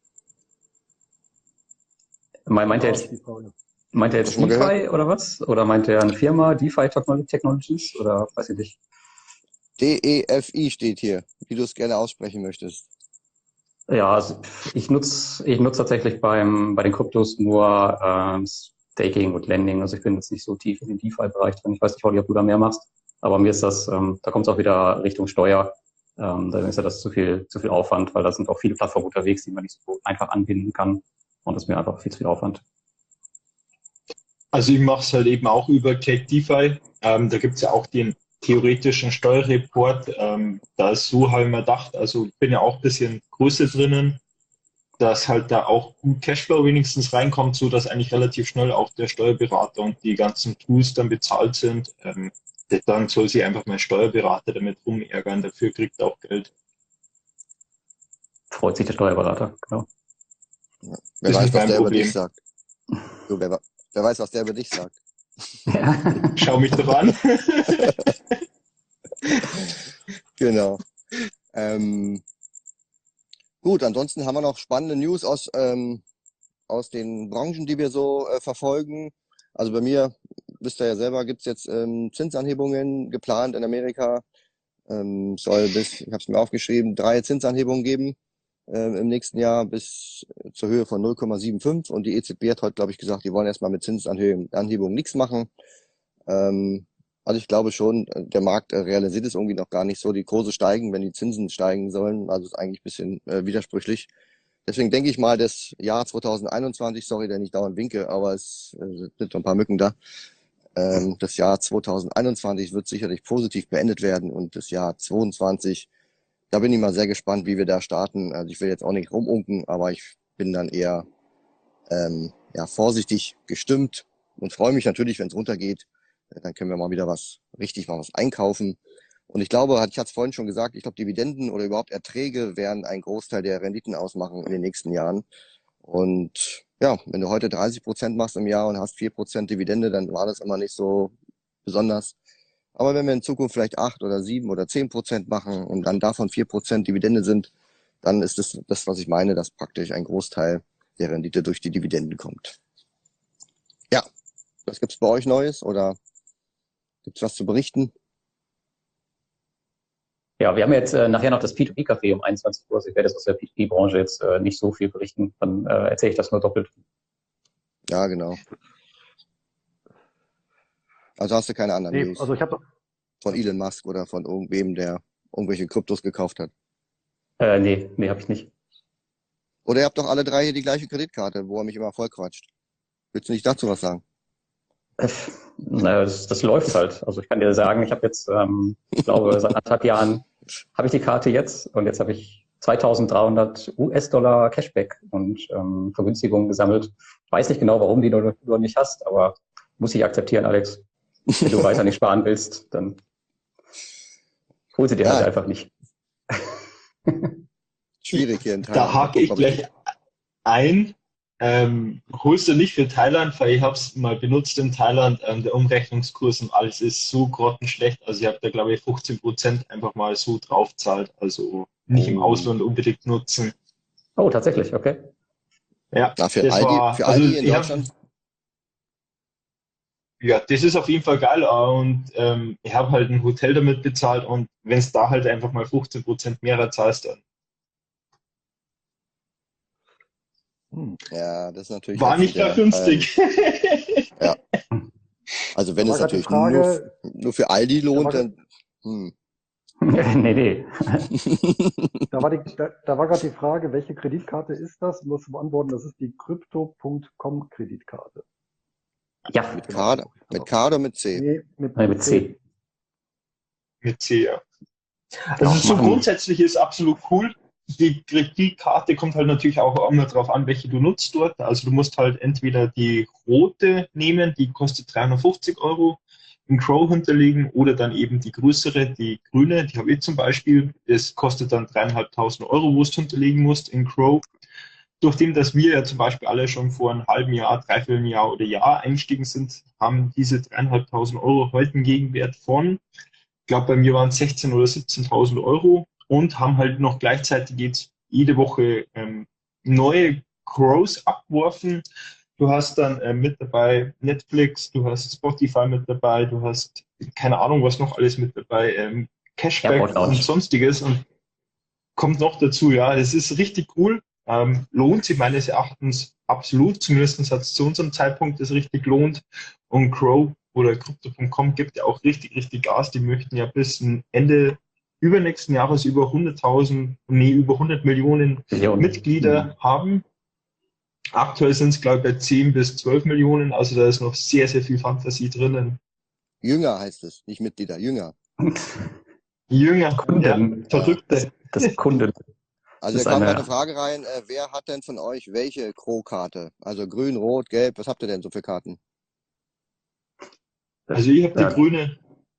Meint er Das jetzt, ist die Frage. meint er Hast jetzt du schon mal gehört? DeFi oder was? Oder meint er eine Firma, DeFi Technologies? Oder weiß ich nicht. DEFI steht hier, wie du es gerne aussprechen möchtest. Ja, also ich nutze tatsächlich bei den Kryptos nur Staking und Lending. Also ich bin jetzt nicht so tief in den DeFi-Bereich drin. Ich weiß nicht, Holly, ob du da mehr machst. Aber mir ist das, da kommt es auch wieder Richtung Steuer. Da ist ja das zu viel Aufwand, weil da sind auch viele Plattformen unterwegs, die man nicht so einfach anbinden kann. Und das ist mir einfach viel zu viel Aufwand. Also ich mache es halt eben auch über Cake DeFi. Da gibt es ja auch den theoretischen Steuerreport. Da ist so, habe ich mir gedacht, also ich bin ja auch ein bisschen Größe drinnen, dass halt da auch gut Cashflow wenigstens reinkommt, so dass eigentlich relativ schnell auch der Steuerberater und die ganzen Tools dann bezahlt sind. Dann soll sich einfach mein Steuerberater damit rumärgern, dafür kriegt er auch Geld. Freut sich der Steuerberater, genau. Wer Ist weiß, nicht was mein der über Problem. dich sagt. So, wer weiß, was der über dich sagt. Ja. Schau mich doch an. Genau. Gut, ansonsten haben wir noch spannende News aus den Branchen, die wir so verfolgen. Also bei mir, wisst ihr ja selber, gibt's jetzt Zinsanhebungen geplant in Amerika. Soll bis, ich habe es mir aufgeschrieben, 3 Zinsanhebungen geben im nächsten Jahr bis zur Höhe von 0,75. Und die EZB hat heute, glaube ich, gesagt, die wollen erstmal mit Zinsanhebungen nichts machen. Also ich glaube schon, der Markt realisiert es irgendwie noch gar nicht so. Die Kurse steigen, wenn die Zinsen steigen sollen. Also ist eigentlich ein bisschen widersprüchlich. Deswegen denke ich mal, das Jahr 2021, sorry, dass ich dauernd winke, aber es sind noch ein paar Mücken da. Das Jahr 2021 wird sicherlich positiv beendet werden und das Jahr 2022, da bin ich mal sehr gespannt, wie wir da starten. Also ich will jetzt auch nicht rumunken, aber ich bin dann eher vorsichtig gestimmt und freue mich natürlich, wenn es runtergeht. Dann können wir mal wieder was einkaufen. Und ich glaube, ich hatte es vorhin schon gesagt, ich glaube, Dividenden oder überhaupt Erträge werden einen Großteil der Renditen ausmachen in den nächsten Jahren. Und ja, wenn du heute 30% machst im Jahr und hast 4% Dividende, dann war das immer nicht so besonders. Aber wenn wir in Zukunft vielleicht 8 oder 7 oder 10% machen und dann davon 4% Dividende sind, dann ist das, was ich meine, dass praktisch ein Großteil der Rendite durch die Dividenden kommt. Ja, was gibt's bei euch Neues oder gibt's was zu berichten? Ja, wir haben jetzt nachher noch das P2P-Café um 21 Uhr. Also ich werde jetzt aus der P2P-Branche jetzt nicht so viel berichten. Dann erzähle ich das nur doppelt. Ja, genau. Also hast du keine anderen Nee, News also ich habe von Elon Musk oder von irgendwem, der irgendwelche Kryptos gekauft hat? Nee, habe ich nicht. Oder ihr habt doch alle 3 hier die gleiche Kreditkarte, wo er mich immer vollquatscht. Willst du nicht dazu was sagen? Naja, das läuft halt. Also ich kann dir sagen, ich habe jetzt, ich glaube, seit 1,5 Jahren habe ich die Karte jetzt und jetzt habe ich 2.300 US-Dollar Cashback und Vergünstigungen gesammelt. Ich weiß nicht genau, warum du nicht hast, aber muss ich akzeptieren, Alex. Wenn du weiter nicht sparen willst, dann hol sie dir halt einfach nicht. Schwierig hier in Da Thailand. Mal hake ich gucken, ob gleich ein. Holst du nicht für Thailand, weil ich habe es mal benutzt in Thailand. Der Umrechnungskurs und alles ist so grottenschlecht. Also ich habe da, glaube ich, 15% einfach mal so draufzahlt. Also nicht im Oh. Ausland unbedingt nutzen. Oh, tatsächlich, okay. Ja, Na, das war, für also Aldi in ich habe, Deutschland? ja, das ist auf jeden Fall geil. Und ich habe halt ein Hotel damit bezahlt und wenn es da halt einfach mal 15% mehr zahlst, dann Hm. Ja, das ist natürlich war ätzend, nicht gerade ja. günstig. Ja. Also wenn Da es war gerade die natürlich Frage, nur für Aldi da lohnt, war, dann. Hm. Nee. da war gerade die Frage, welche Kreditkarte ist das? Um das zu beantworten, das ist die Crypto.com Kreditkarte. Ja, Mit Genau. K, mit K oder mit C? Nee, mit mit C. Mit C, ja. Genau, Also so machen. grundsätzlich ist absolut cool. Die Kreditkarte kommt halt natürlich auch immer darauf an, welche du nutzt dort. Also du musst halt entweder die rote nehmen, die kostet 350 Euro, in Crow hinterlegen, oder dann eben die größere, die grüne, die habe ich zum Beispiel. Das kostet dann 3.500 Euro, wo du hinterlegen musst in Crow. Durch dass wir ja zum Beispiel alle schon vor einem halben Jahr, dreiviertel Jahr oder Jahr eingestiegen sind, haben diese 3.500 Euro heute einen Gegenwert von, ich glaube, bei mir waren es 16.000 oder 17.000 Euro und haben halt noch gleichzeitig jetzt jede Woche neue Crows abgeworfen. Du hast dann mit dabei Netflix, du hast Spotify mit dabei, du hast keine Ahnung, was noch alles mit dabei, Airport Cashback Lounge. und sonstiges und kommt noch dazu, ja, es ist richtig cool. Lohnt sich meines Erachtens absolut, zumindest hat es zu unserem Zeitpunkt das richtig lohnt. Und Crow oder Crypto.com gibt ja auch richtig, richtig Gas. Die möchten ja bis Ende übernächsten Jahres über 100.000, nee, über 100 Millionen Millionen. Mitglieder haben. Aktuell sind es, glaube ich, bei 10 bis 12 Millionen, also da ist noch sehr, sehr viel Fantasie drinnen. Jünger heißt es, nicht Mitglieder, Jünger. Jünger, ja, Kunden. Verrückte. Das Kunden. Also Das da ist kam gerade eine eine, Frage rein, wer hat denn von euch welche Crow-Karte? Also grün, rot, gelb, was habt ihr denn so für Karten? Also ich habe die ja, grüne.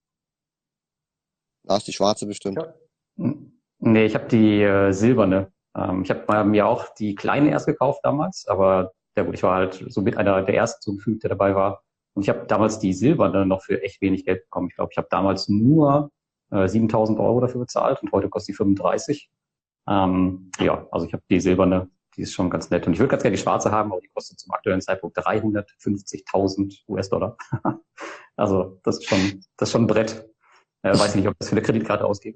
Da ist die schwarze bestimmt. Ja, nee, ich habe die silberne. Ich habe mir auch die kleine erst gekauft damals, aber ja gut, ich war halt so mit einer der ersten so gefühlt, der dabei war. Und ich habe damals die silberne noch für echt wenig Geld bekommen. Ich glaube, ich habe damals nur 7.000 Euro dafür bezahlt und heute kostet die 35. Ja, also ich habe die silberne, die ist schon ganz nett. Und ich würde ganz gerne die schwarze haben, aber die kostet zum aktuellen Zeitpunkt 350.000 US-Dollar. Also das ist schon ein Brett. Weiß ich nicht, ob ich das für eine Kreditkarte ausgebe.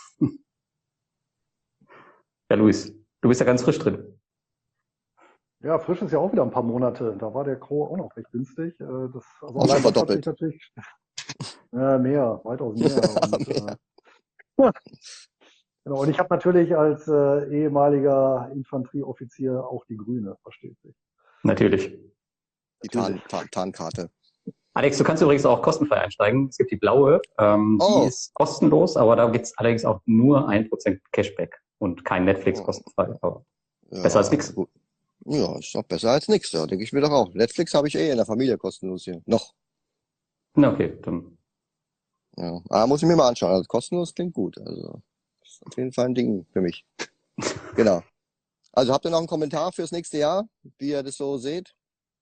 Ja, Luis, du bist ja ganz frisch drin. ja, frisch ist ja auch wieder ein paar Monate. Da war der Crow auch noch recht günstig. Also Auch schon allein das hat sich verdoppelt. natürlich mehr, weitaus mehr. Und, Mehr. genau. Und ich habe natürlich als ehemaliger Infanterieoffizier auch die grüne, versteht sich. Natürlich. Die Natürlich. Tarnkarte. Alex, du kannst übrigens auch kostenfrei einsteigen. Es gibt die blaue, die Oh. ist kostenlos, aber da gibt's allerdings auch nur 1% Cashback und kein Netflix Oh. kostenfrei. Aber Ja, besser als nix. gut. Ja, ist doch besser als nichts, ja, denke ich mir doch auch. Netflix habe ich in der Familie kostenlos hier. Noch. Na okay, dann Ja. Aber muss ich mir mal anschauen. Also kostenlos klingt gut. Also ist auf jeden Fall ein Ding für mich. Genau. Also habt ihr noch einen Kommentar fürs nächste Jahr, wie ihr das so seht?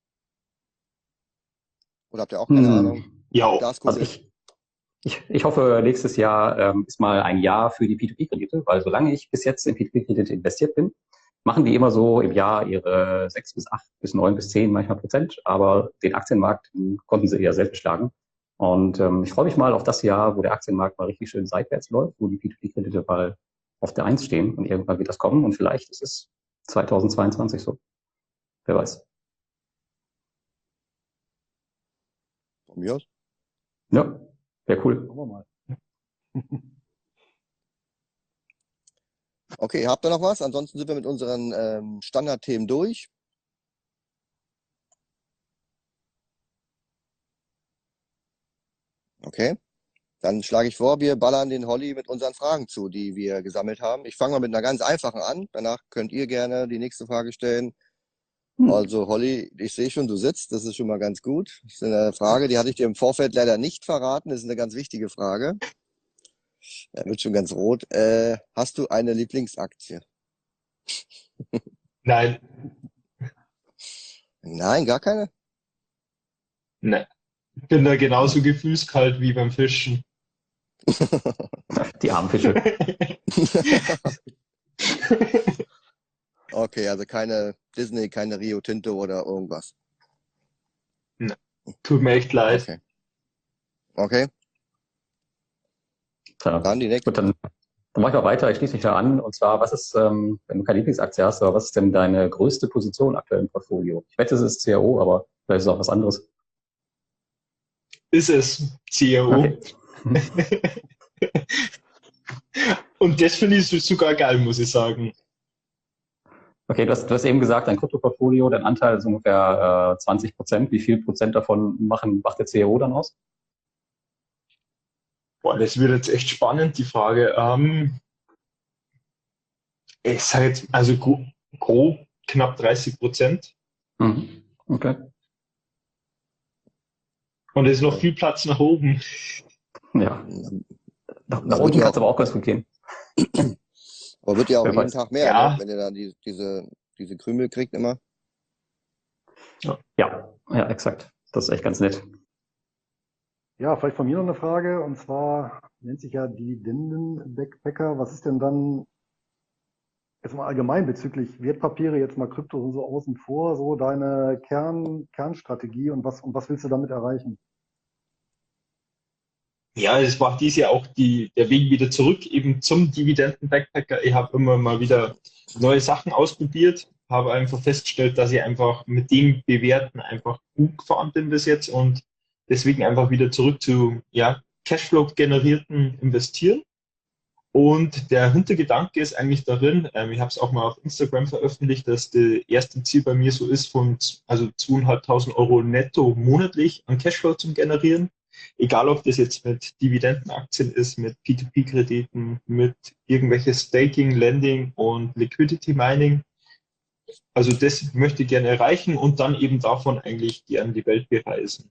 Oder habt ihr auch keine Ahnung? Ja, Glaskugel? also ich hoffe, nächstes Jahr ist mal ein Jahr für die P2P-Kredite, weil solange ich bis jetzt in P2P-Kredite investiert bin, machen die immer so im Jahr ihre 6 bis 8 bis 9 bis 10 manchmal Prozent, aber den Aktienmarkt konnten sie eher selten schlagen. Und ich freue mich mal auf das Jahr, wo der Aktienmarkt mal richtig schön seitwärts läuft, wo die P2P-Kredite mal auf der Eins stehen und irgendwann wird das kommen und vielleicht ist es 2022 so. Wer weiß. Von mir aus? Ja, wäre cool. Schauen wir mal. Okay, habt ihr noch was? Ansonsten sind wir mit unseren Standardthemen durch. Okay. Dann schlage ich vor, wir ballern den Holly mit unseren Fragen zu, die wir gesammelt haben. Ich fange mal mit einer ganz einfachen an. Danach könnt ihr gerne die nächste Frage stellen. Also Holly, ich sehe schon, du sitzt. Das ist schon mal ganz gut. Das ist eine Frage, die hatte ich dir im Vorfeld leider nicht verraten. Das ist eine ganz wichtige Frage. Er wird schon ganz rot. Hast du eine Lieblingsaktie? nein. Nein, gar keine? Ne, bin da genauso gefühlskalt wie beim Fischen. Die armen Fische. Okay, also keine Disney, keine Rio Tinto oder irgendwas. Ne, tut mir echt leid. Okay. Okay, Tja, dann die nächste. gut, dann mache ich mal weiter. Ich schließe mich da an. Und zwar, was ist, wenn du keine Lieblingsaktie hast, aber was ist denn deine größte Position aktuell im Portfolio? Ich wette, es ist CRO, aber vielleicht ist es auch was anderes. Ist es CRO. Okay. Und das finde ich sogar geil, muss ich sagen. Okay, du hast eben gesagt, dein Kryptoportfolio, dein Anteil ist ungefähr 20%. Wie viel Prozent davon macht der CRO dann aus? Boah, das wird jetzt echt spannend, die Frage. Ich sage jetzt, also grob knapp 30%. Mhm. Okay. Und es ist noch viel Platz nach oben. Ja. Nach Das wird unten ja kann es auch, aber auch ganz gut gehen. aber wird ja auch Wer jeden weiß. Tag mehr, Ja. ne? Wenn ihr da diese Krümel kriegt immer. Ja, exakt. Das ist echt ganz nett. Ja, vielleicht von mir noch eine Frage, und zwar nennt sich ja Dividenden-Backpacker. Was ist denn dann jetzt mal allgemein bezüglich Wertpapiere, jetzt mal Krypto und so außen vor, so deine Kernstrategie und was willst du damit erreichen? Ja, es war dies Jahr auch der Weg wieder zurück, eben zum Dividenden-Backpacker. Ich habe immer mal wieder neue Sachen ausprobiert, habe einfach festgestellt, dass ich einfach mit dem Bewerten einfach gut gefahren bin bis jetzt und deswegen einfach wieder zurück zu Cashflow-generierten Investieren. Und der Hintergedanke ist eigentlich darin, ich habe es auch mal auf Instagram veröffentlicht, dass das erste Ziel bei mir so ist, also 2.500 € netto monatlich an Cashflow zu generieren. Egal, ob das jetzt mit Dividendenaktien ist, mit P2P-Krediten, mit irgendwelches Staking, Lending und Liquidity Mining. Also das möchte ich gerne erreichen und dann eben davon eigentlich gerne die Welt bereisen.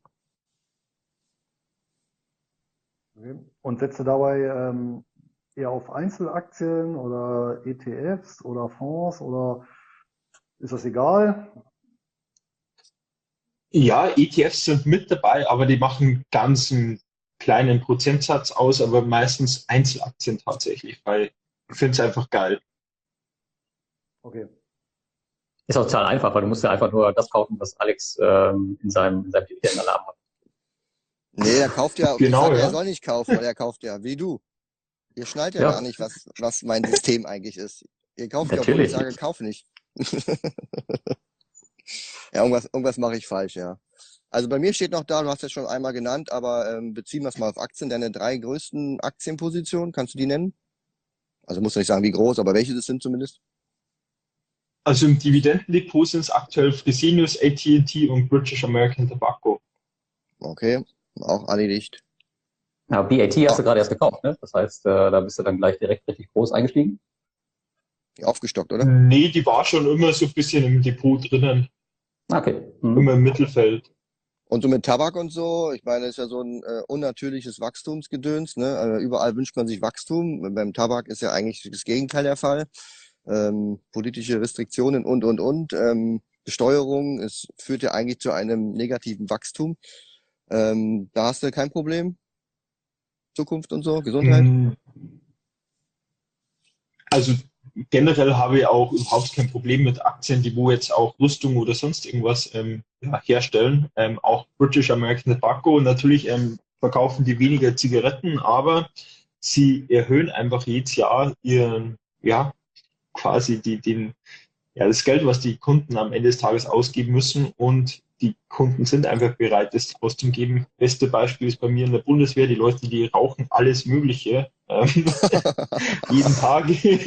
Okay. Und setzt du dabei eher auf Einzelaktien oder ETFs oder Fonds oder ist das egal? Ja, ETFs sind mit dabei, aber die machen ganz einen kleinen Prozentsatz aus, aber meistens Einzelaktien tatsächlich, weil ich finde es einfach geil. Okay. Ist auch total einfach, weil du musst ja einfach nur das kaufen, was Alex in seinem Dividendenalarm hat. Nee, er kauft ja, ich Genau, sage, er ja. soll nicht kaufen, weil er kauft ja, wie du. Ihr schnallt ja Ja, gar nicht, was mein System eigentlich ist. Ihr kauft ja, obwohl ich natürlich. sage, kauf nicht. Ja, irgendwas mache ich falsch, ja. Also bei mir steht noch da, du hast es schon einmal genannt, aber beziehen wir es mal auf Aktien, deine 3 größten Aktienpositionen, kannst du die nennen? Also musst du nicht sagen, wie groß, aber welche das sind zumindest? Also im Dividendendepot sind es aktuell Fresenius, AT&T und British American Tobacco. Okay, auch erledigt. Ja, BAT hast du gerade erst gekauft, ne? Das heißt, da bist du dann gleich direkt richtig groß eingestiegen. Aufgestockt, oder? Nee, die war schon immer so ein bisschen im Depot drinnen, Okay. immer im Mittelfeld. Und so mit Tabak und so, ich meine, das ist ja so ein unnatürliches Wachstumsgedöns, ne? Überall wünscht man sich Wachstum. Beim Tabak ist ja eigentlich das Gegenteil der Fall. Politische Restriktionen und. Besteuerung, es führt ja eigentlich zu einem negativen Wachstum. Da hast du kein Problem. Zukunft und so, Gesundheit. Mm, Also generell habe ich auch überhaupt kein Problem mit Aktien, die wo jetzt auch Rüstung oder sonst irgendwas herstellen. Auch British American Tobacco. Natürlich verkaufen die weniger Zigaretten, aber sie erhöhen einfach jedes Jahr quasi das Geld, was die Kunden am Ende des Tages ausgeben müssen. Und die Kunden sind einfach bereit, das auszugeben. Beste Beispiel ist bei mir in der Bundeswehr, die Leute, die rauchen alles Mögliche. Jeden Tag.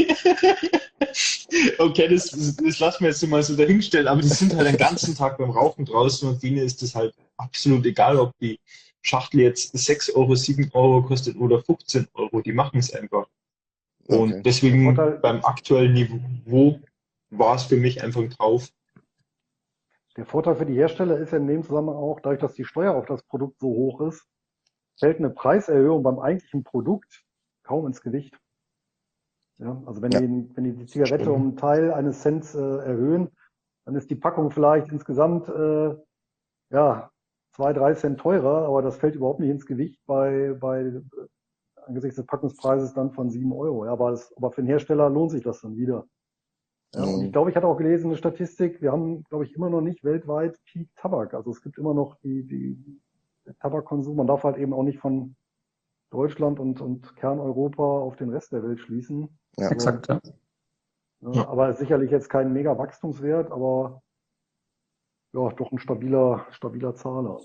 Okay, das lassen wir jetzt so mal so dahinstellen, aber die sind halt den ganzen Tag beim Rauchen draußen und denen ist es halt absolut egal, ob die Schachtel jetzt 6 €, 7 € kostet oder 15 €. Die machen es einfach. Und Okay. deswegen Vorteil- beim aktuellen Niveau war es für mich einfach ein Kauf. Der Vorteil für die Hersteller ist ja in dem Zusammenhang auch, dadurch, dass die Steuer auf das Produkt so hoch ist, fällt eine Preiserhöhung beim eigentlichen Produkt kaum ins Gewicht. Ja, also wenn Ja. die Zigarette Stimmt. um einen Teil eines Cents erhöhen, dann ist die Packung vielleicht insgesamt ja 2-3 Cent teurer, aber das fällt überhaupt nicht ins Gewicht bei angesichts des Packungspreises dann von 7 Euro. Ja, aber für den Hersteller lohnt sich das dann wieder. Ja, und ich glaube, ich hatte auch gelesen, eine Statistik, wir haben, glaube ich, immer noch nicht weltweit Peak Tabak. Also es gibt immer noch der Tabakkonsum. Man darf halt eben auch nicht von Deutschland und Kerneuropa auf den Rest der Welt schließen. Ja. Exakt, ja. Ja, aber sicherlich jetzt kein mega Wachstumswert, aber ja, doch ein stabiler Zahler.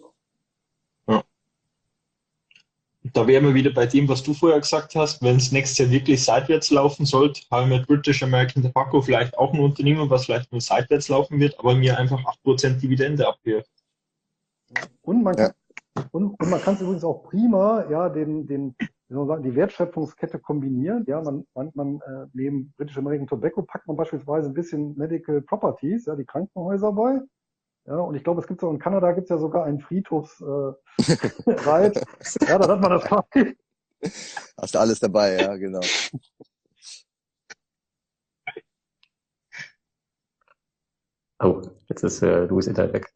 Da wären wir wieder bei dem, was du vorher gesagt hast. Wenn es nächstes Jahr wirklich seitwärts laufen sollte, haben wir mit British American Tobacco vielleicht auch ein Unternehmen, was vielleicht nur seitwärts laufen wird, aber mir einfach 8% Dividende abwirft. Und man kann es übrigens auch prima, ja, wie soll man sagen, die Wertschöpfungskette kombinieren. Ja, neben British American Tobacco packt man beispielsweise ein bisschen Medical Properties, ja, die Krankenhäuser bei. Ja, und ich glaube, es gibt so in Kanada gibt es ja sogar einen Friedhofsreit. Ja, da hat man das quasi. Hast du alles dabei, ja, genau. Oh, jetzt ist Louis Internet weg.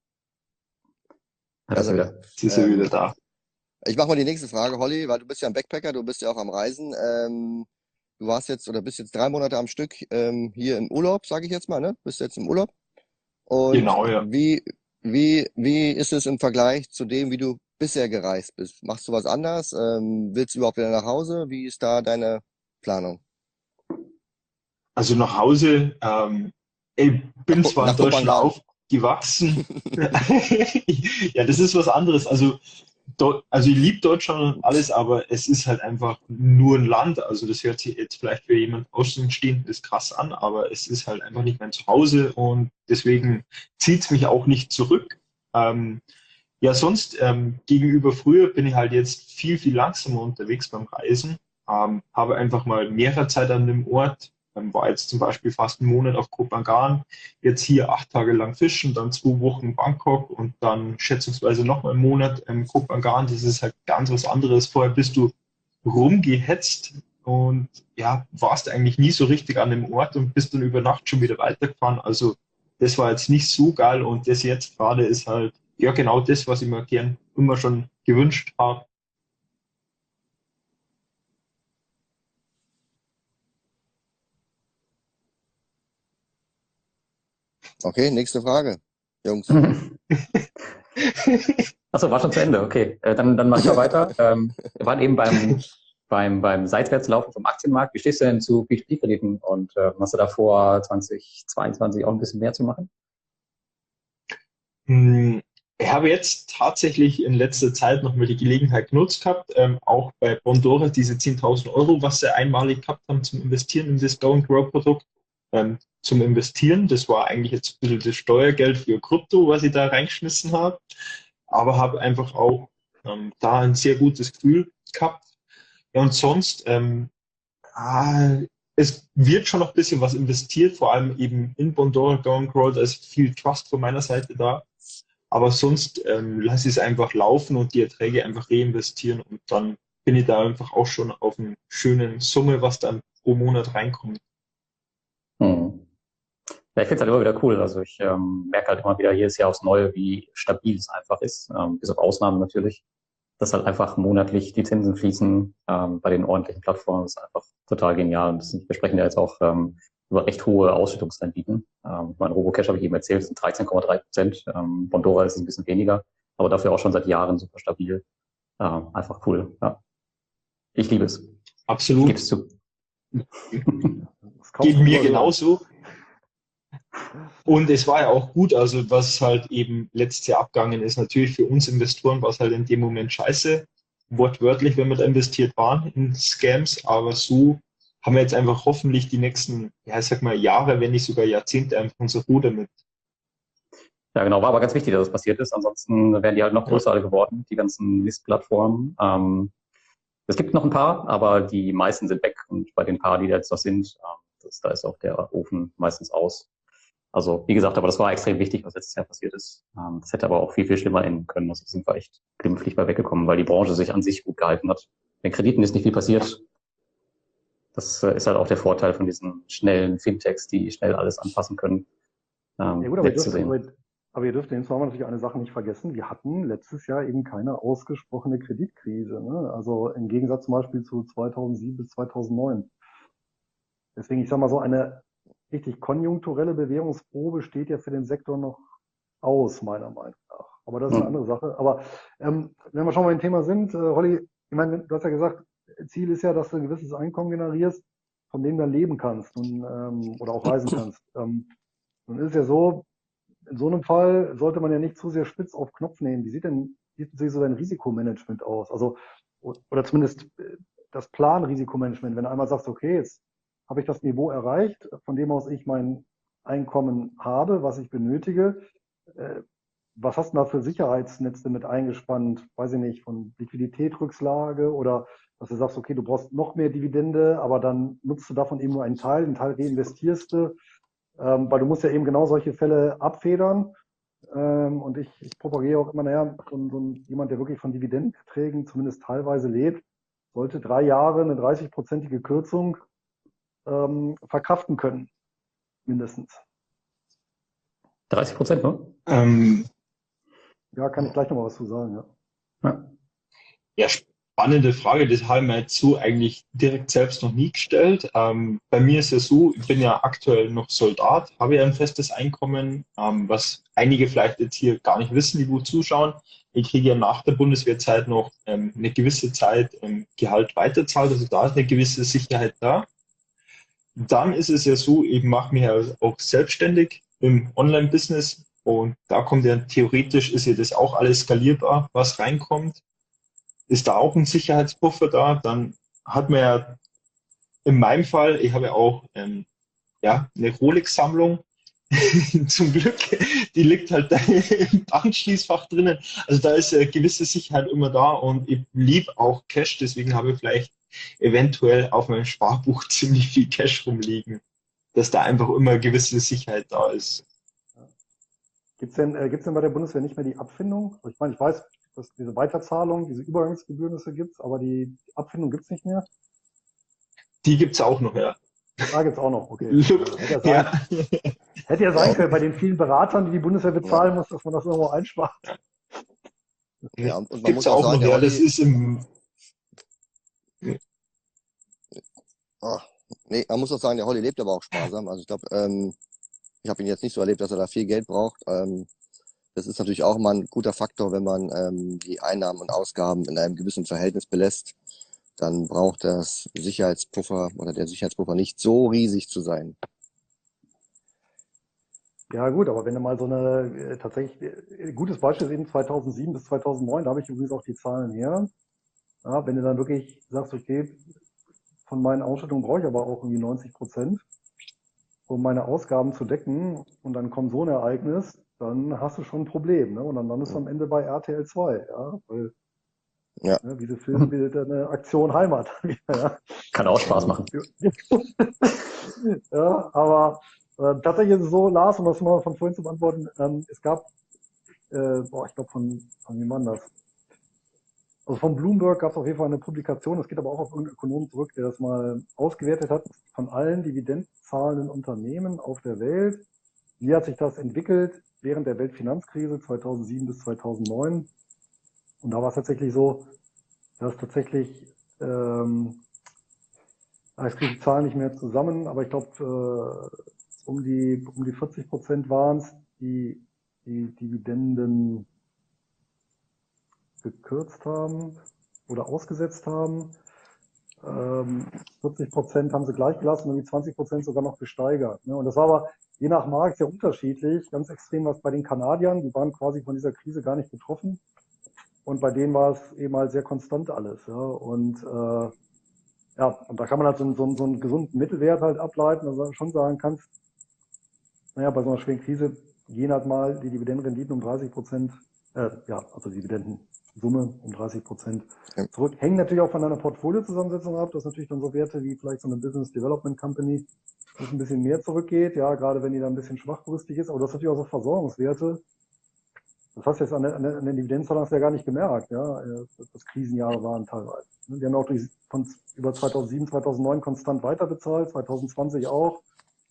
Also, Jetzt ist er wieder da. Ich mache mal die nächste Frage, Holly, weil du bist ja ein Backpacker, du bist ja auch am Reisen. Du warst jetzt oder bist jetzt 3 Monate am Stück hier im Urlaub, sage ich jetzt mal, ne? Bist jetzt im Urlaub. Und Genau, ja. wie ist es im Vergleich zu dem, wie du bisher gereist bist? Machst du was anders? Willst du überhaupt wieder nach Hause? Wie ist da deine Planung? Also nach Hause, ich bin zwar in nach Deutschland Kopenhagen. aufgewachsen. Ja, das ist was anderes. Also ich liebe Deutschland und alles, aber es ist halt einfach nur ein Land. Also das hört sich jetzt vielleicht für jemand Außenstehendes krass an, aber es ist halt einfach nicht mein Zuhause und deswegen zieht es mich auch nicht zurück. Ja, sonst gegenüber früher bin ich halt jetzt viel, viel langsamer unterwegs beim Reisen. Habe einfach mal mehrere Zeit an dem Ort. War jetzt zum Beispiel fast einen Monat auf Koh Phangan, jetzt hier 8 Tage lang fischen, dann 2 Wochen in Bangkok und dann schätzungsweise nochmal einen Monat Koh Phangan. Das ist halt ganz was anderes. Vorher bist du rumgehetzt und ja, warst eigentlich nie so richtig an dem Ort und bist dann über Nacht schon wieder weitergefahren. Also das war jetzt nicht so geil und das jetzt gerade ist halt ja genau das, was ich mir gern immer schon gewünscht habe. Okay, nächste Frage, Jungs. Achso, war schon zu Ende. Okay, dann mache ich mal weiter. Wir waren eben beim Seitwärtslaufen vom Aktienmarkt. Wie stehst du denn zu P2P-Krediten und hast du da vor, 2022 auch ein bisschen mehr zu machen? Ich habe jetzt tatsächlich in letzter Zeit nochmal die Gelegenheit genutzt gehabt, auch bei Bondora diese 10.000 Euro, was sie einmalig gehabt haben zum Investieren in das Go and Grow Produkt, zum Investieren. Das war eigentlich jetzt ein bisschen das Steuergeld für Krypto, was ich da reingeschmissen habe, aber habe einfach auch da ein sehr gutes Gefühl gehabt. Ja, und sonst, es wird schon noch ein bisschen was investiert, vor allem eben in Bondora, Go and Grow, da ist viel Trust von meiner Seite da. Aber sonst lasse ich es einfach laufen und die Erträge einfach reinvestieren und dann bin ich da einfach auch schon auf einer schönen Summe, was dann pro Monat reinkommt. Ja, ich finde es halt immer wieder cool. Also ich merke halt immer wieder jedes Jahr aufs Neue, wie stabil es einfach ist, bis auf Ausnahmen natürlich, dass halt einfach monatlich die Zinsen fließen bei den ordentlichen Plattformen. Das ist einfach total genial. Und wir sprechen ja jetzt auch über recht hohe Ausschüttungsrenditen. Mein Robocash habe ich eben erzählt, das sind 13,3%. Bondora ist es ein bisschen weniger, aber dafür auch schon seit Jahren super stabil. Einfach cool. Ja. Ich liebe es. Absolut. Ich gebe es zu. Geht mir genauso. Und es war ja auch gut, also was halt eben letztes Jahr abgegangen ist, natürlich für uns Investoren war es halt in dem Moment scheiße, wortwörtlich, wenn wir da investiert waren in Scams, aber so haben wir jetzt einfach hoffentlich die nächsten, ja, ich sag mal Jahre, wenn nicht sogar Jahrzehnte einfach unser Ruder mit. Ja, genau, war aber ganz wichtig, dass das passiert ist, ansonsten wären die halt noch größer geworden, die ganzen List-Plattformen. Es gibt noch ein paar, aber die meisten sind weg und bei den paar, die jetzt noch sind, da ist auch der Ofen meistens aus. Also wie gesagt, aber das war extrem wichtig, was letztes Jahr passiert ist. Das hätte aber auch viel, viel schlimmer enden können. Also sind wir echt glimpflich bei weggekommen, weil die Branche sich an sich gut gehalten hat. Den Krediten ist nicht viel passiert. Das ist halt auch der Vorteil von diesen schnellen Fintechs, die schnell alles anpassen können. Ja gut, aber wegzusehen. ihr dürft insbesondere natürlich eine Sache nicht vergessen. Wir hatten letztes Jahr eben keine ausgesprochene Kreditkrise, ne? Also im Gegensatz zum Beispiel zu 2007 bis 2009. Deswegen, ich sage mal, so eine richtig konjunkturelle Bewährungsprobe steht ja für den Sektor noch aus, meiner Meinung nach. Aber das ist eine Hm. andere Sache. Aber wenn wir schon mal im Thema sind, Holly, ich meine, du hast ja gesagt, Ziel ist ja, dass du ein gewisses Einkommen generierst, von dem du dann leben kannst oder auch reisen kannst. Nun ist es ja so, in so einem Fall sollte man ja nicht zu sehr spitz auf Knopf nehmen. Wie sieht so dein Risikomanagement aus? Also, oder zumindest das Planrisikomanagement, wenn du einmal sagst, okay, jetzt habe ich das Niveau erreicht, von dem aus ich mein Einkommen habe, was ich benötige. Äh, Was hast du da für Sicherheitsnetze mit eingespannt? Weiß ich nicht, von Liquiditätsrücklage oder dass du sagst, okay, du brauchst noch mehr Dividende, aber dann nutzt du davon eben nur einen Teil reinvestierst du, weil du musst ja eben genau solche Fälle abfedern. Und ich propagiere auch immer, naja, jemand, der wirklich von Dividendenerträgen zumindest teilweise lebt, sollte 3 Jahre eine 30-prozentige Kürzung verkraften können, mindestens. 30%, ne? Ja, kann ich gleich nochmal was zu sagen, ja. Ja. Ja, spannende Frage, das habe ich mir jetzt so eigentlich direkt selbst noch nie gestellt. Bei mir ist es so, ich bin ja aktuell noch Soldat, habe ja ein festes Einkommen, was einige vielleicht jetzt hier gar nicht wissen, die gut zuschauen. Ich kriege ja nach der Bundeswehrzeit noch eine gewisse Zeit Gehalt weiterzahlt, also da ist eine gewisse Sicherheit da. Dann ist es ja so, ich mache mich ja auch selbstständig im Online-Business und da kommt ja theoretisch, ist ja das auch alles skalierbar, was reinkommt. Ist da auch ein Sicherheitspuffer da? Dann hat man ja in meinem Fall, ich habe ja auch ja, eine Rolex-Sammlung, zum Glück, die liegt halt da im Bankschließfach drinnen. Also da ist eine gewisse Sicherheit immer da und ich liebe auch Cash, deswegen habe ich vielleicht eventuell auf meinem Sparbuch ziemlich viel Cash rumliegen, dass da einfach immer eine gewisse Sicherheit da ist. Gibt's denn bei der Bundeswehr nicht mehr die Abfindung? Also ich meine, ich weiß, dass diese Weiterzahlung, diese Übergangsgebühren, das gibt's, aber die Abfindung gibt's nicht mehr. Die gibt es auch noch, ja. Da gibt's auch noch, okay. Ja, Hätte ja sein Ja, können, bei den vielen Beratern, die die Bundeswehr ja, bezahlen muss, dass man das irgendwo einspart. ja. Und man gibt es muss auch auch sagen, noch, der ja. Das Olli, ist im, ah, nee, man muss auch sagen, der Olli lebt aber auch sparsam. Also ich glaube, ich habe ihn jetzt nicht so erlebt, dass er da viel Geld braucht. Das ist natürlich auch mal ein guter Faktor, wenn man die Einnahmen und Ausgaben in einem gewissen Verhältnis belässt. Dann braucht das Sicherheitspuffer oder der Sicherheitspuffer nicht so riesig zu sein. Ja gut, aber wenn du mal so eine tatsächlich gutes Beispiel ist eben 2007 bis 2009, da habe ich übrigens auch die Zahlen her. Ja, wenn du dann wirklich sagst, okay, von meinen Ausstattungen brauche ich aber auch irgendwie 90%, um meine Ausgaben zu decken und dann kommt so ein Ereignis, dann hast du schon ein Problem, ne? Und dann landest du am Ende bei RTL 2, ja, weil Ja, ne, diese Film bildet eine Aktion Heimat. Ja, Kann auch Spaß machen. ja aber tatsächlich ist es so, Lars, um das mal von vorhin zu beantworten, es gab, ich glaube von wie war das? Also von Bloomberg gab es auf jeden Fall eine Publikation, das geht aber auch auf irgendeinen Ökonomen zurück, der das mal ausgewertet hat, von allen dividendenzahlenden Unternehmen auf der Welt. Wie hat sich das entwickelt während der Weltfinanzkrise 2007 bis 2009? Und da war es tatsächlich so, dass tatsächlich, ich kriege die Zahlen nicht mehr zusammen, aber ich glaube, um die 40% waren es, die Dividenden gekürzt haben oder ausgesetzt haben. 40% haben sie gleich gelassen und die 20% sogar noch gesteigert. Ne? Und das war aber je nach Markt sehr unterschiedlich. Ganz extrem war es bei den Kanadiern, die waren quasi von dieser Krise gar nicht betroffen. Und bei denen war es eben halt sehr konstant alles. Ja? Und und da kann man halt so einen gesunden Mittelwert halt ableiten, dass du schon sagen kannst, naja, bei so einer schweren Krise gehen halt mal die Dividendenrenditen um 30%, also Dividendensumme um 30% ja, zurück. Hängen natürlich auch von deiner Portfoliozusammensetzung ab. Das ist natürlich dann so Werte wie vielleicht so eine Business Development Company, wo es ein bisschen mehr zurückgeht, ja, gerade wenn die dann ein bisschen schwachbrüstig ist. Aber das ist natürlich auch so Versorgungswerte. Das hast du jetzt an den Dividendenzahlern hast du ja gar nicht gemerkt, ja, dass das Krisenjahre waren teilweise. Die haben auch über 2007, 2009 konstant weiterbezahlt, 2020 auch.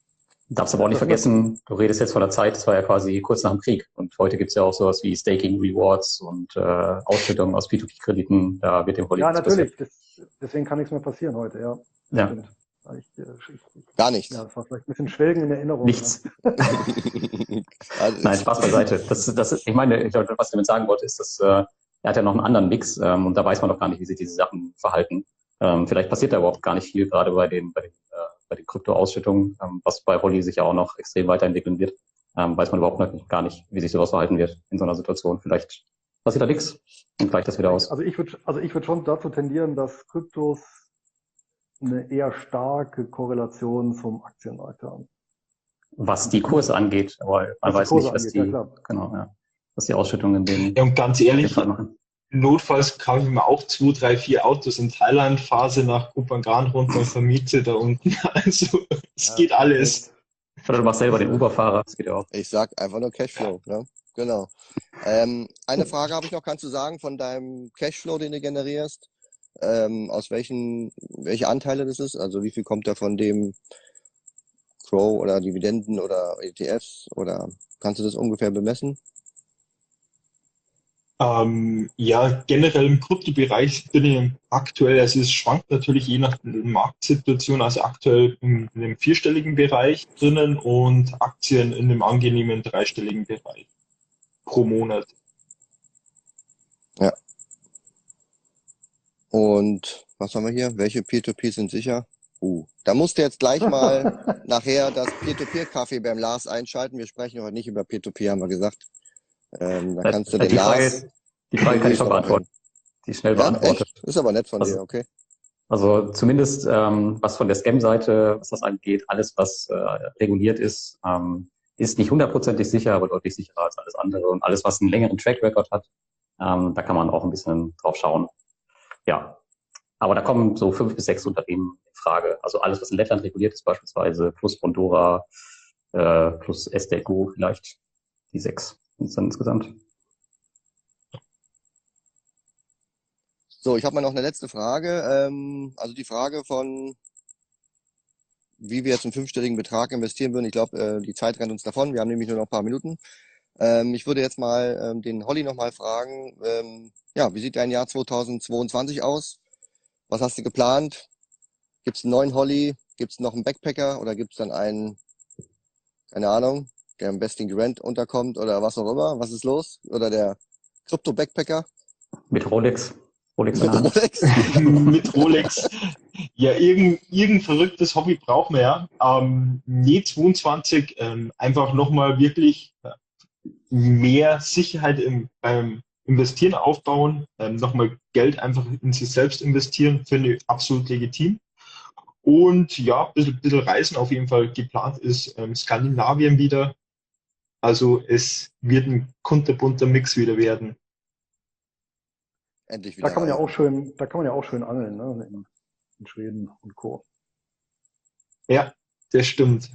Darfst aber auch nicht vergessen, du redest jetzt von der Zeit, das war ja quasi kurz nach dem Krieg. Und heute gibt's ja auch sowas wie Staking Rewards und Ausschüttungen aus P2P-Krediten. Da wird dem Holly Ja, nichts passieren. natürlich. Deswegen kann nichts mehr passieren heute, ja. Ja. Stimmt. Gar nichts. Ja, das war vielleicht ein bisschen Schwelgen in Erinnerung. Nichts. Also, Nein, Spaß beiseite. Ich meine, was ich damit sagen wollte, ist, dass er hat ja noch einen anderen Mix und da weiß man doch gar nicht, wie sich diese Sachen verhalten. Vielleicht passiert da überhaupt gar nicht viel, gerade bei den Krypto-Ausschüttungen, was bei Holly sich ja auch noch extrem weiterentwickeln wird. Weiß man überhaupt noch gar nicht, wie sich sowas verhalten wird in so einer Situation. Vielleicht passiert da nichts und gleicht das wieder aus. Also ich würde schon dazu tendieren, dass Kryptos eine eher starke Korrelation zum Aktienmarkt haben. Was die Kurse angeht, aber man weiß nicht, was was die Ausschüttungen in dem Ja, und ganz ehrlich, Fall machen. notfalls kaufe ich mir auch 2, 3, 4 Autos in Thailand, Phase nach Kupangan runter und vermiete da unten. Also es geht alles. Oder du machst selber den Uber-Fahrer, das geht ja auch. Ich sag einfach nur Cashflow, ne? Genau. Eine Frage habe ich noch, kannst du sagen, von deinem Cashflow, den du generierst, aus welche Anteile das ist? Also wie viel kommt da von dem Crow oder Dividenden oder ETFs oder kannst du das ungefähr bemessen? Ja, generell im Kryptobereich bin ich aktuell, also es schwankt natürlich je nach Marktsituation, also aktuell in einem vierstelligen Bereich drinnen und Aktien in einem angenehmen dreistelligen Bereich pro Monat. Ja. Und was haben wir hier? Welche Peer-to-Peer sind sicher? Da musst du jetzt gleich mal nachher das Peer-to-Peer-Kaffee beim Lars einschalten. Wir sprechen heute nicht über Peer-to-Peer, haben wir gesagt. Da kannst du den Lars... Die Frage kann ich schon beantworten. Die schnell beantwortet. Echt? Ist aber nett von dir, okay. Also zumindest was von der Scam-Seite, was das angeht, alles was reguliert ist, ist nicht hundertprozentig sicher, aber deutlich sicherer als alles andere. Und alles, was einen längeren Track-Record hat, da kann man auch ein bisschen drauf schauen. Ja, aber da kommen so 5 bis 6 Unternehmen in Frage. Also alles, was in Lettland reguliert ist beispielsweise, plus Bondora, plus SDGO vielleicht, die 6 sind es dann insgesamt. So, ich habe mal noch eine letzte Frage. Also die Frage von, wie wir jetzt einen 5-stelligen Betrag investieren würden. Ich glaube, die Zeit rennt uns davon. Wir haben nämlich nur noch ein paar Minuten. Ich würde jetzt mal den Holly nochmal fragen, wie sieht dein Jahr 2022 aus? Was hast du geplant? Gibt es einen neuen Holly? Gibt es noch einen Backpacker? Oder gibt es dann einen, keine Ahnung, der am besten Rent unterkommt oder was auch immer? Was ist los? Oder der Krypto-Backpacker? Mit Rolex. Mit Rolex? Mit Rolex. Ja, irgendein verrücktes Hobby braucht man ja. 22 einfach nochmal wirklich mehr Sicherheit beim Investieren aufbauen, nochmal Geld einfach in sich selbst investieren, finde ich absolut legitim. Und ja, ein bisschen Reisen auf jeden Fall geplant ist, Skandinavien wieder. Also es wird ein kunterbunter Mix wieder werden. Endlich wieder. Da kann man ja auch schön angeln, ne? In Schweden und Co. Ja, das stimmt.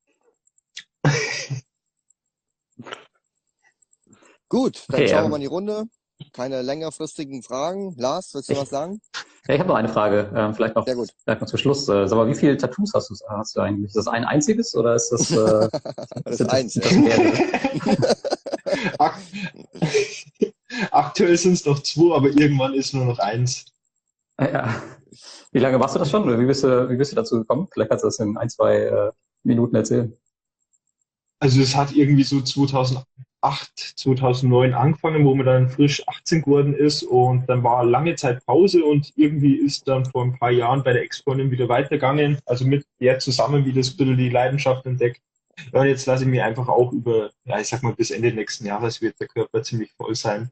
Gut, dann Okay, schauen wir mal in die Runde. Keine längerfristigen Fragen. Lars, willst du was sagen? Ja, ich habe noch eine Frage, vielleicht noch zum Schluss. Sag mal, wie viele Tattoos hast du eigentlich? Ist das ein einziges oder ist das, das ist eins. Aktuell sind es noch 2, aber irgendwann ist nur noch 1. Ja. Wie lange machst du das schon? Oder wie bist du dazu gekommen? Vielleicht kannst du das in 1, 2 Minuten erzählen. Also es hat irgendwie so 2008, 2009 angefangen, wo man dann frisch 18 geworden ist und dann war lange Zeit Pause und irgendwie ist dann vor ein paar Jahren bei der Ex-Freundin wieder weitergegangen, also mit der zusammen wieder ein bisschen die Leidenschaft entdeckt. Ja, und jetzt lasse ich mir einfach auch ich sag mal, bis Ende nächsten Jahres wird der Körper ziemlich voll sein.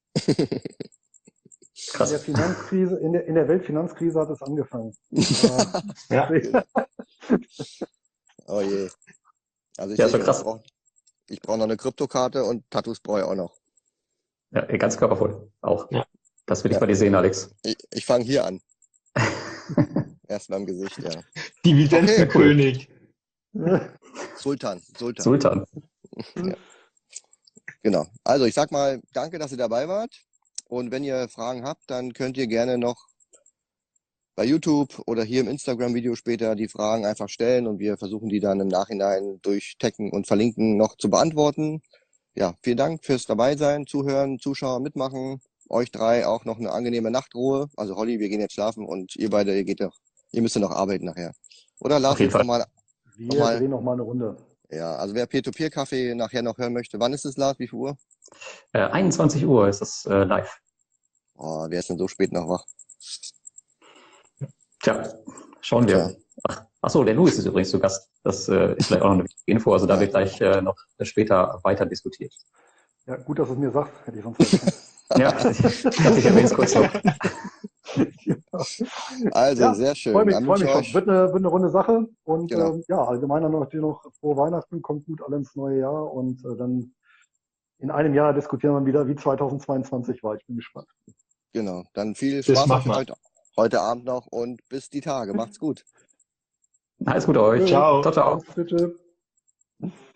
Krass. In der Weltfinanzkrise hat es angefangen. Ja. Oh je. Also ich brauche noch eine Kryptokarte und Tattoos brauche ich auch noch. Ja, ganz körpervoll auch. Ja. Das will ich bei dir sehen, Alex. Ich fange hier an. Erst mal im Gesicht, ja. Dividendenkönig. Okay, cool. Sultan. Ja. Genau. Also ich sag mal, danke, dass ihr dabei wart. Und wenn ihr Fragen habt, dann könnt ihr gerne noch bei YouTube oder hier im Instagram-Video später die Fragen einfach stellen und wir versuchen die dann im Nachhinein durch Taggen und Verlinken noch zu beantworten. Ja, vielen Dank fürs Dabeisein, Zuhören, Zuschauen, Mitmachen. Euch drei auch noch eine angenehme Nachtruhe. Also Holly, wir gehen jetzt schlafen und ihr beide, ihr müsst ja noch arbeiten nachher. Oder Lars, Auf jeden jetzt Fall. nochmal. Wir drehen noch mal eine Runde. Ja, also wer Peer-to-Peer-Kaffee nachher noch hören möchte, wann ist es, Lars? Wie viel Uhr? 21 Uhr ist es live. Oh, wer ist denn so spät noch wach? Tja, schauen wir. Ach so, der Luis ist übrigens zu Gast. Das ist vielleicht auch noch eine wichtige Info. Also da wird gleich noch später weiter diskutiert. Ja, gut, dass du es mir sagst, hätte ich sonst vergessen. Ja, ich erwähne es kurz noch. Also, Ja, sehr schön. freue mich Dann schon. wünsche ich euch, Wird eine runde Sache. Und Genau. ja, allgemein natürlich noch frohe Weihnachten, kommt gut alle ins neue Jahr. Und dann in einem Jahr diskutieren wir wieder, wie 2022 war. Ich bin gespannt. genau. Dann viel Das Spaß machen euch wir. heute Abend noch und bis die Tage. Macht's gut. Alles Gute euch. Ciao. Ciao, ciao. Bitte.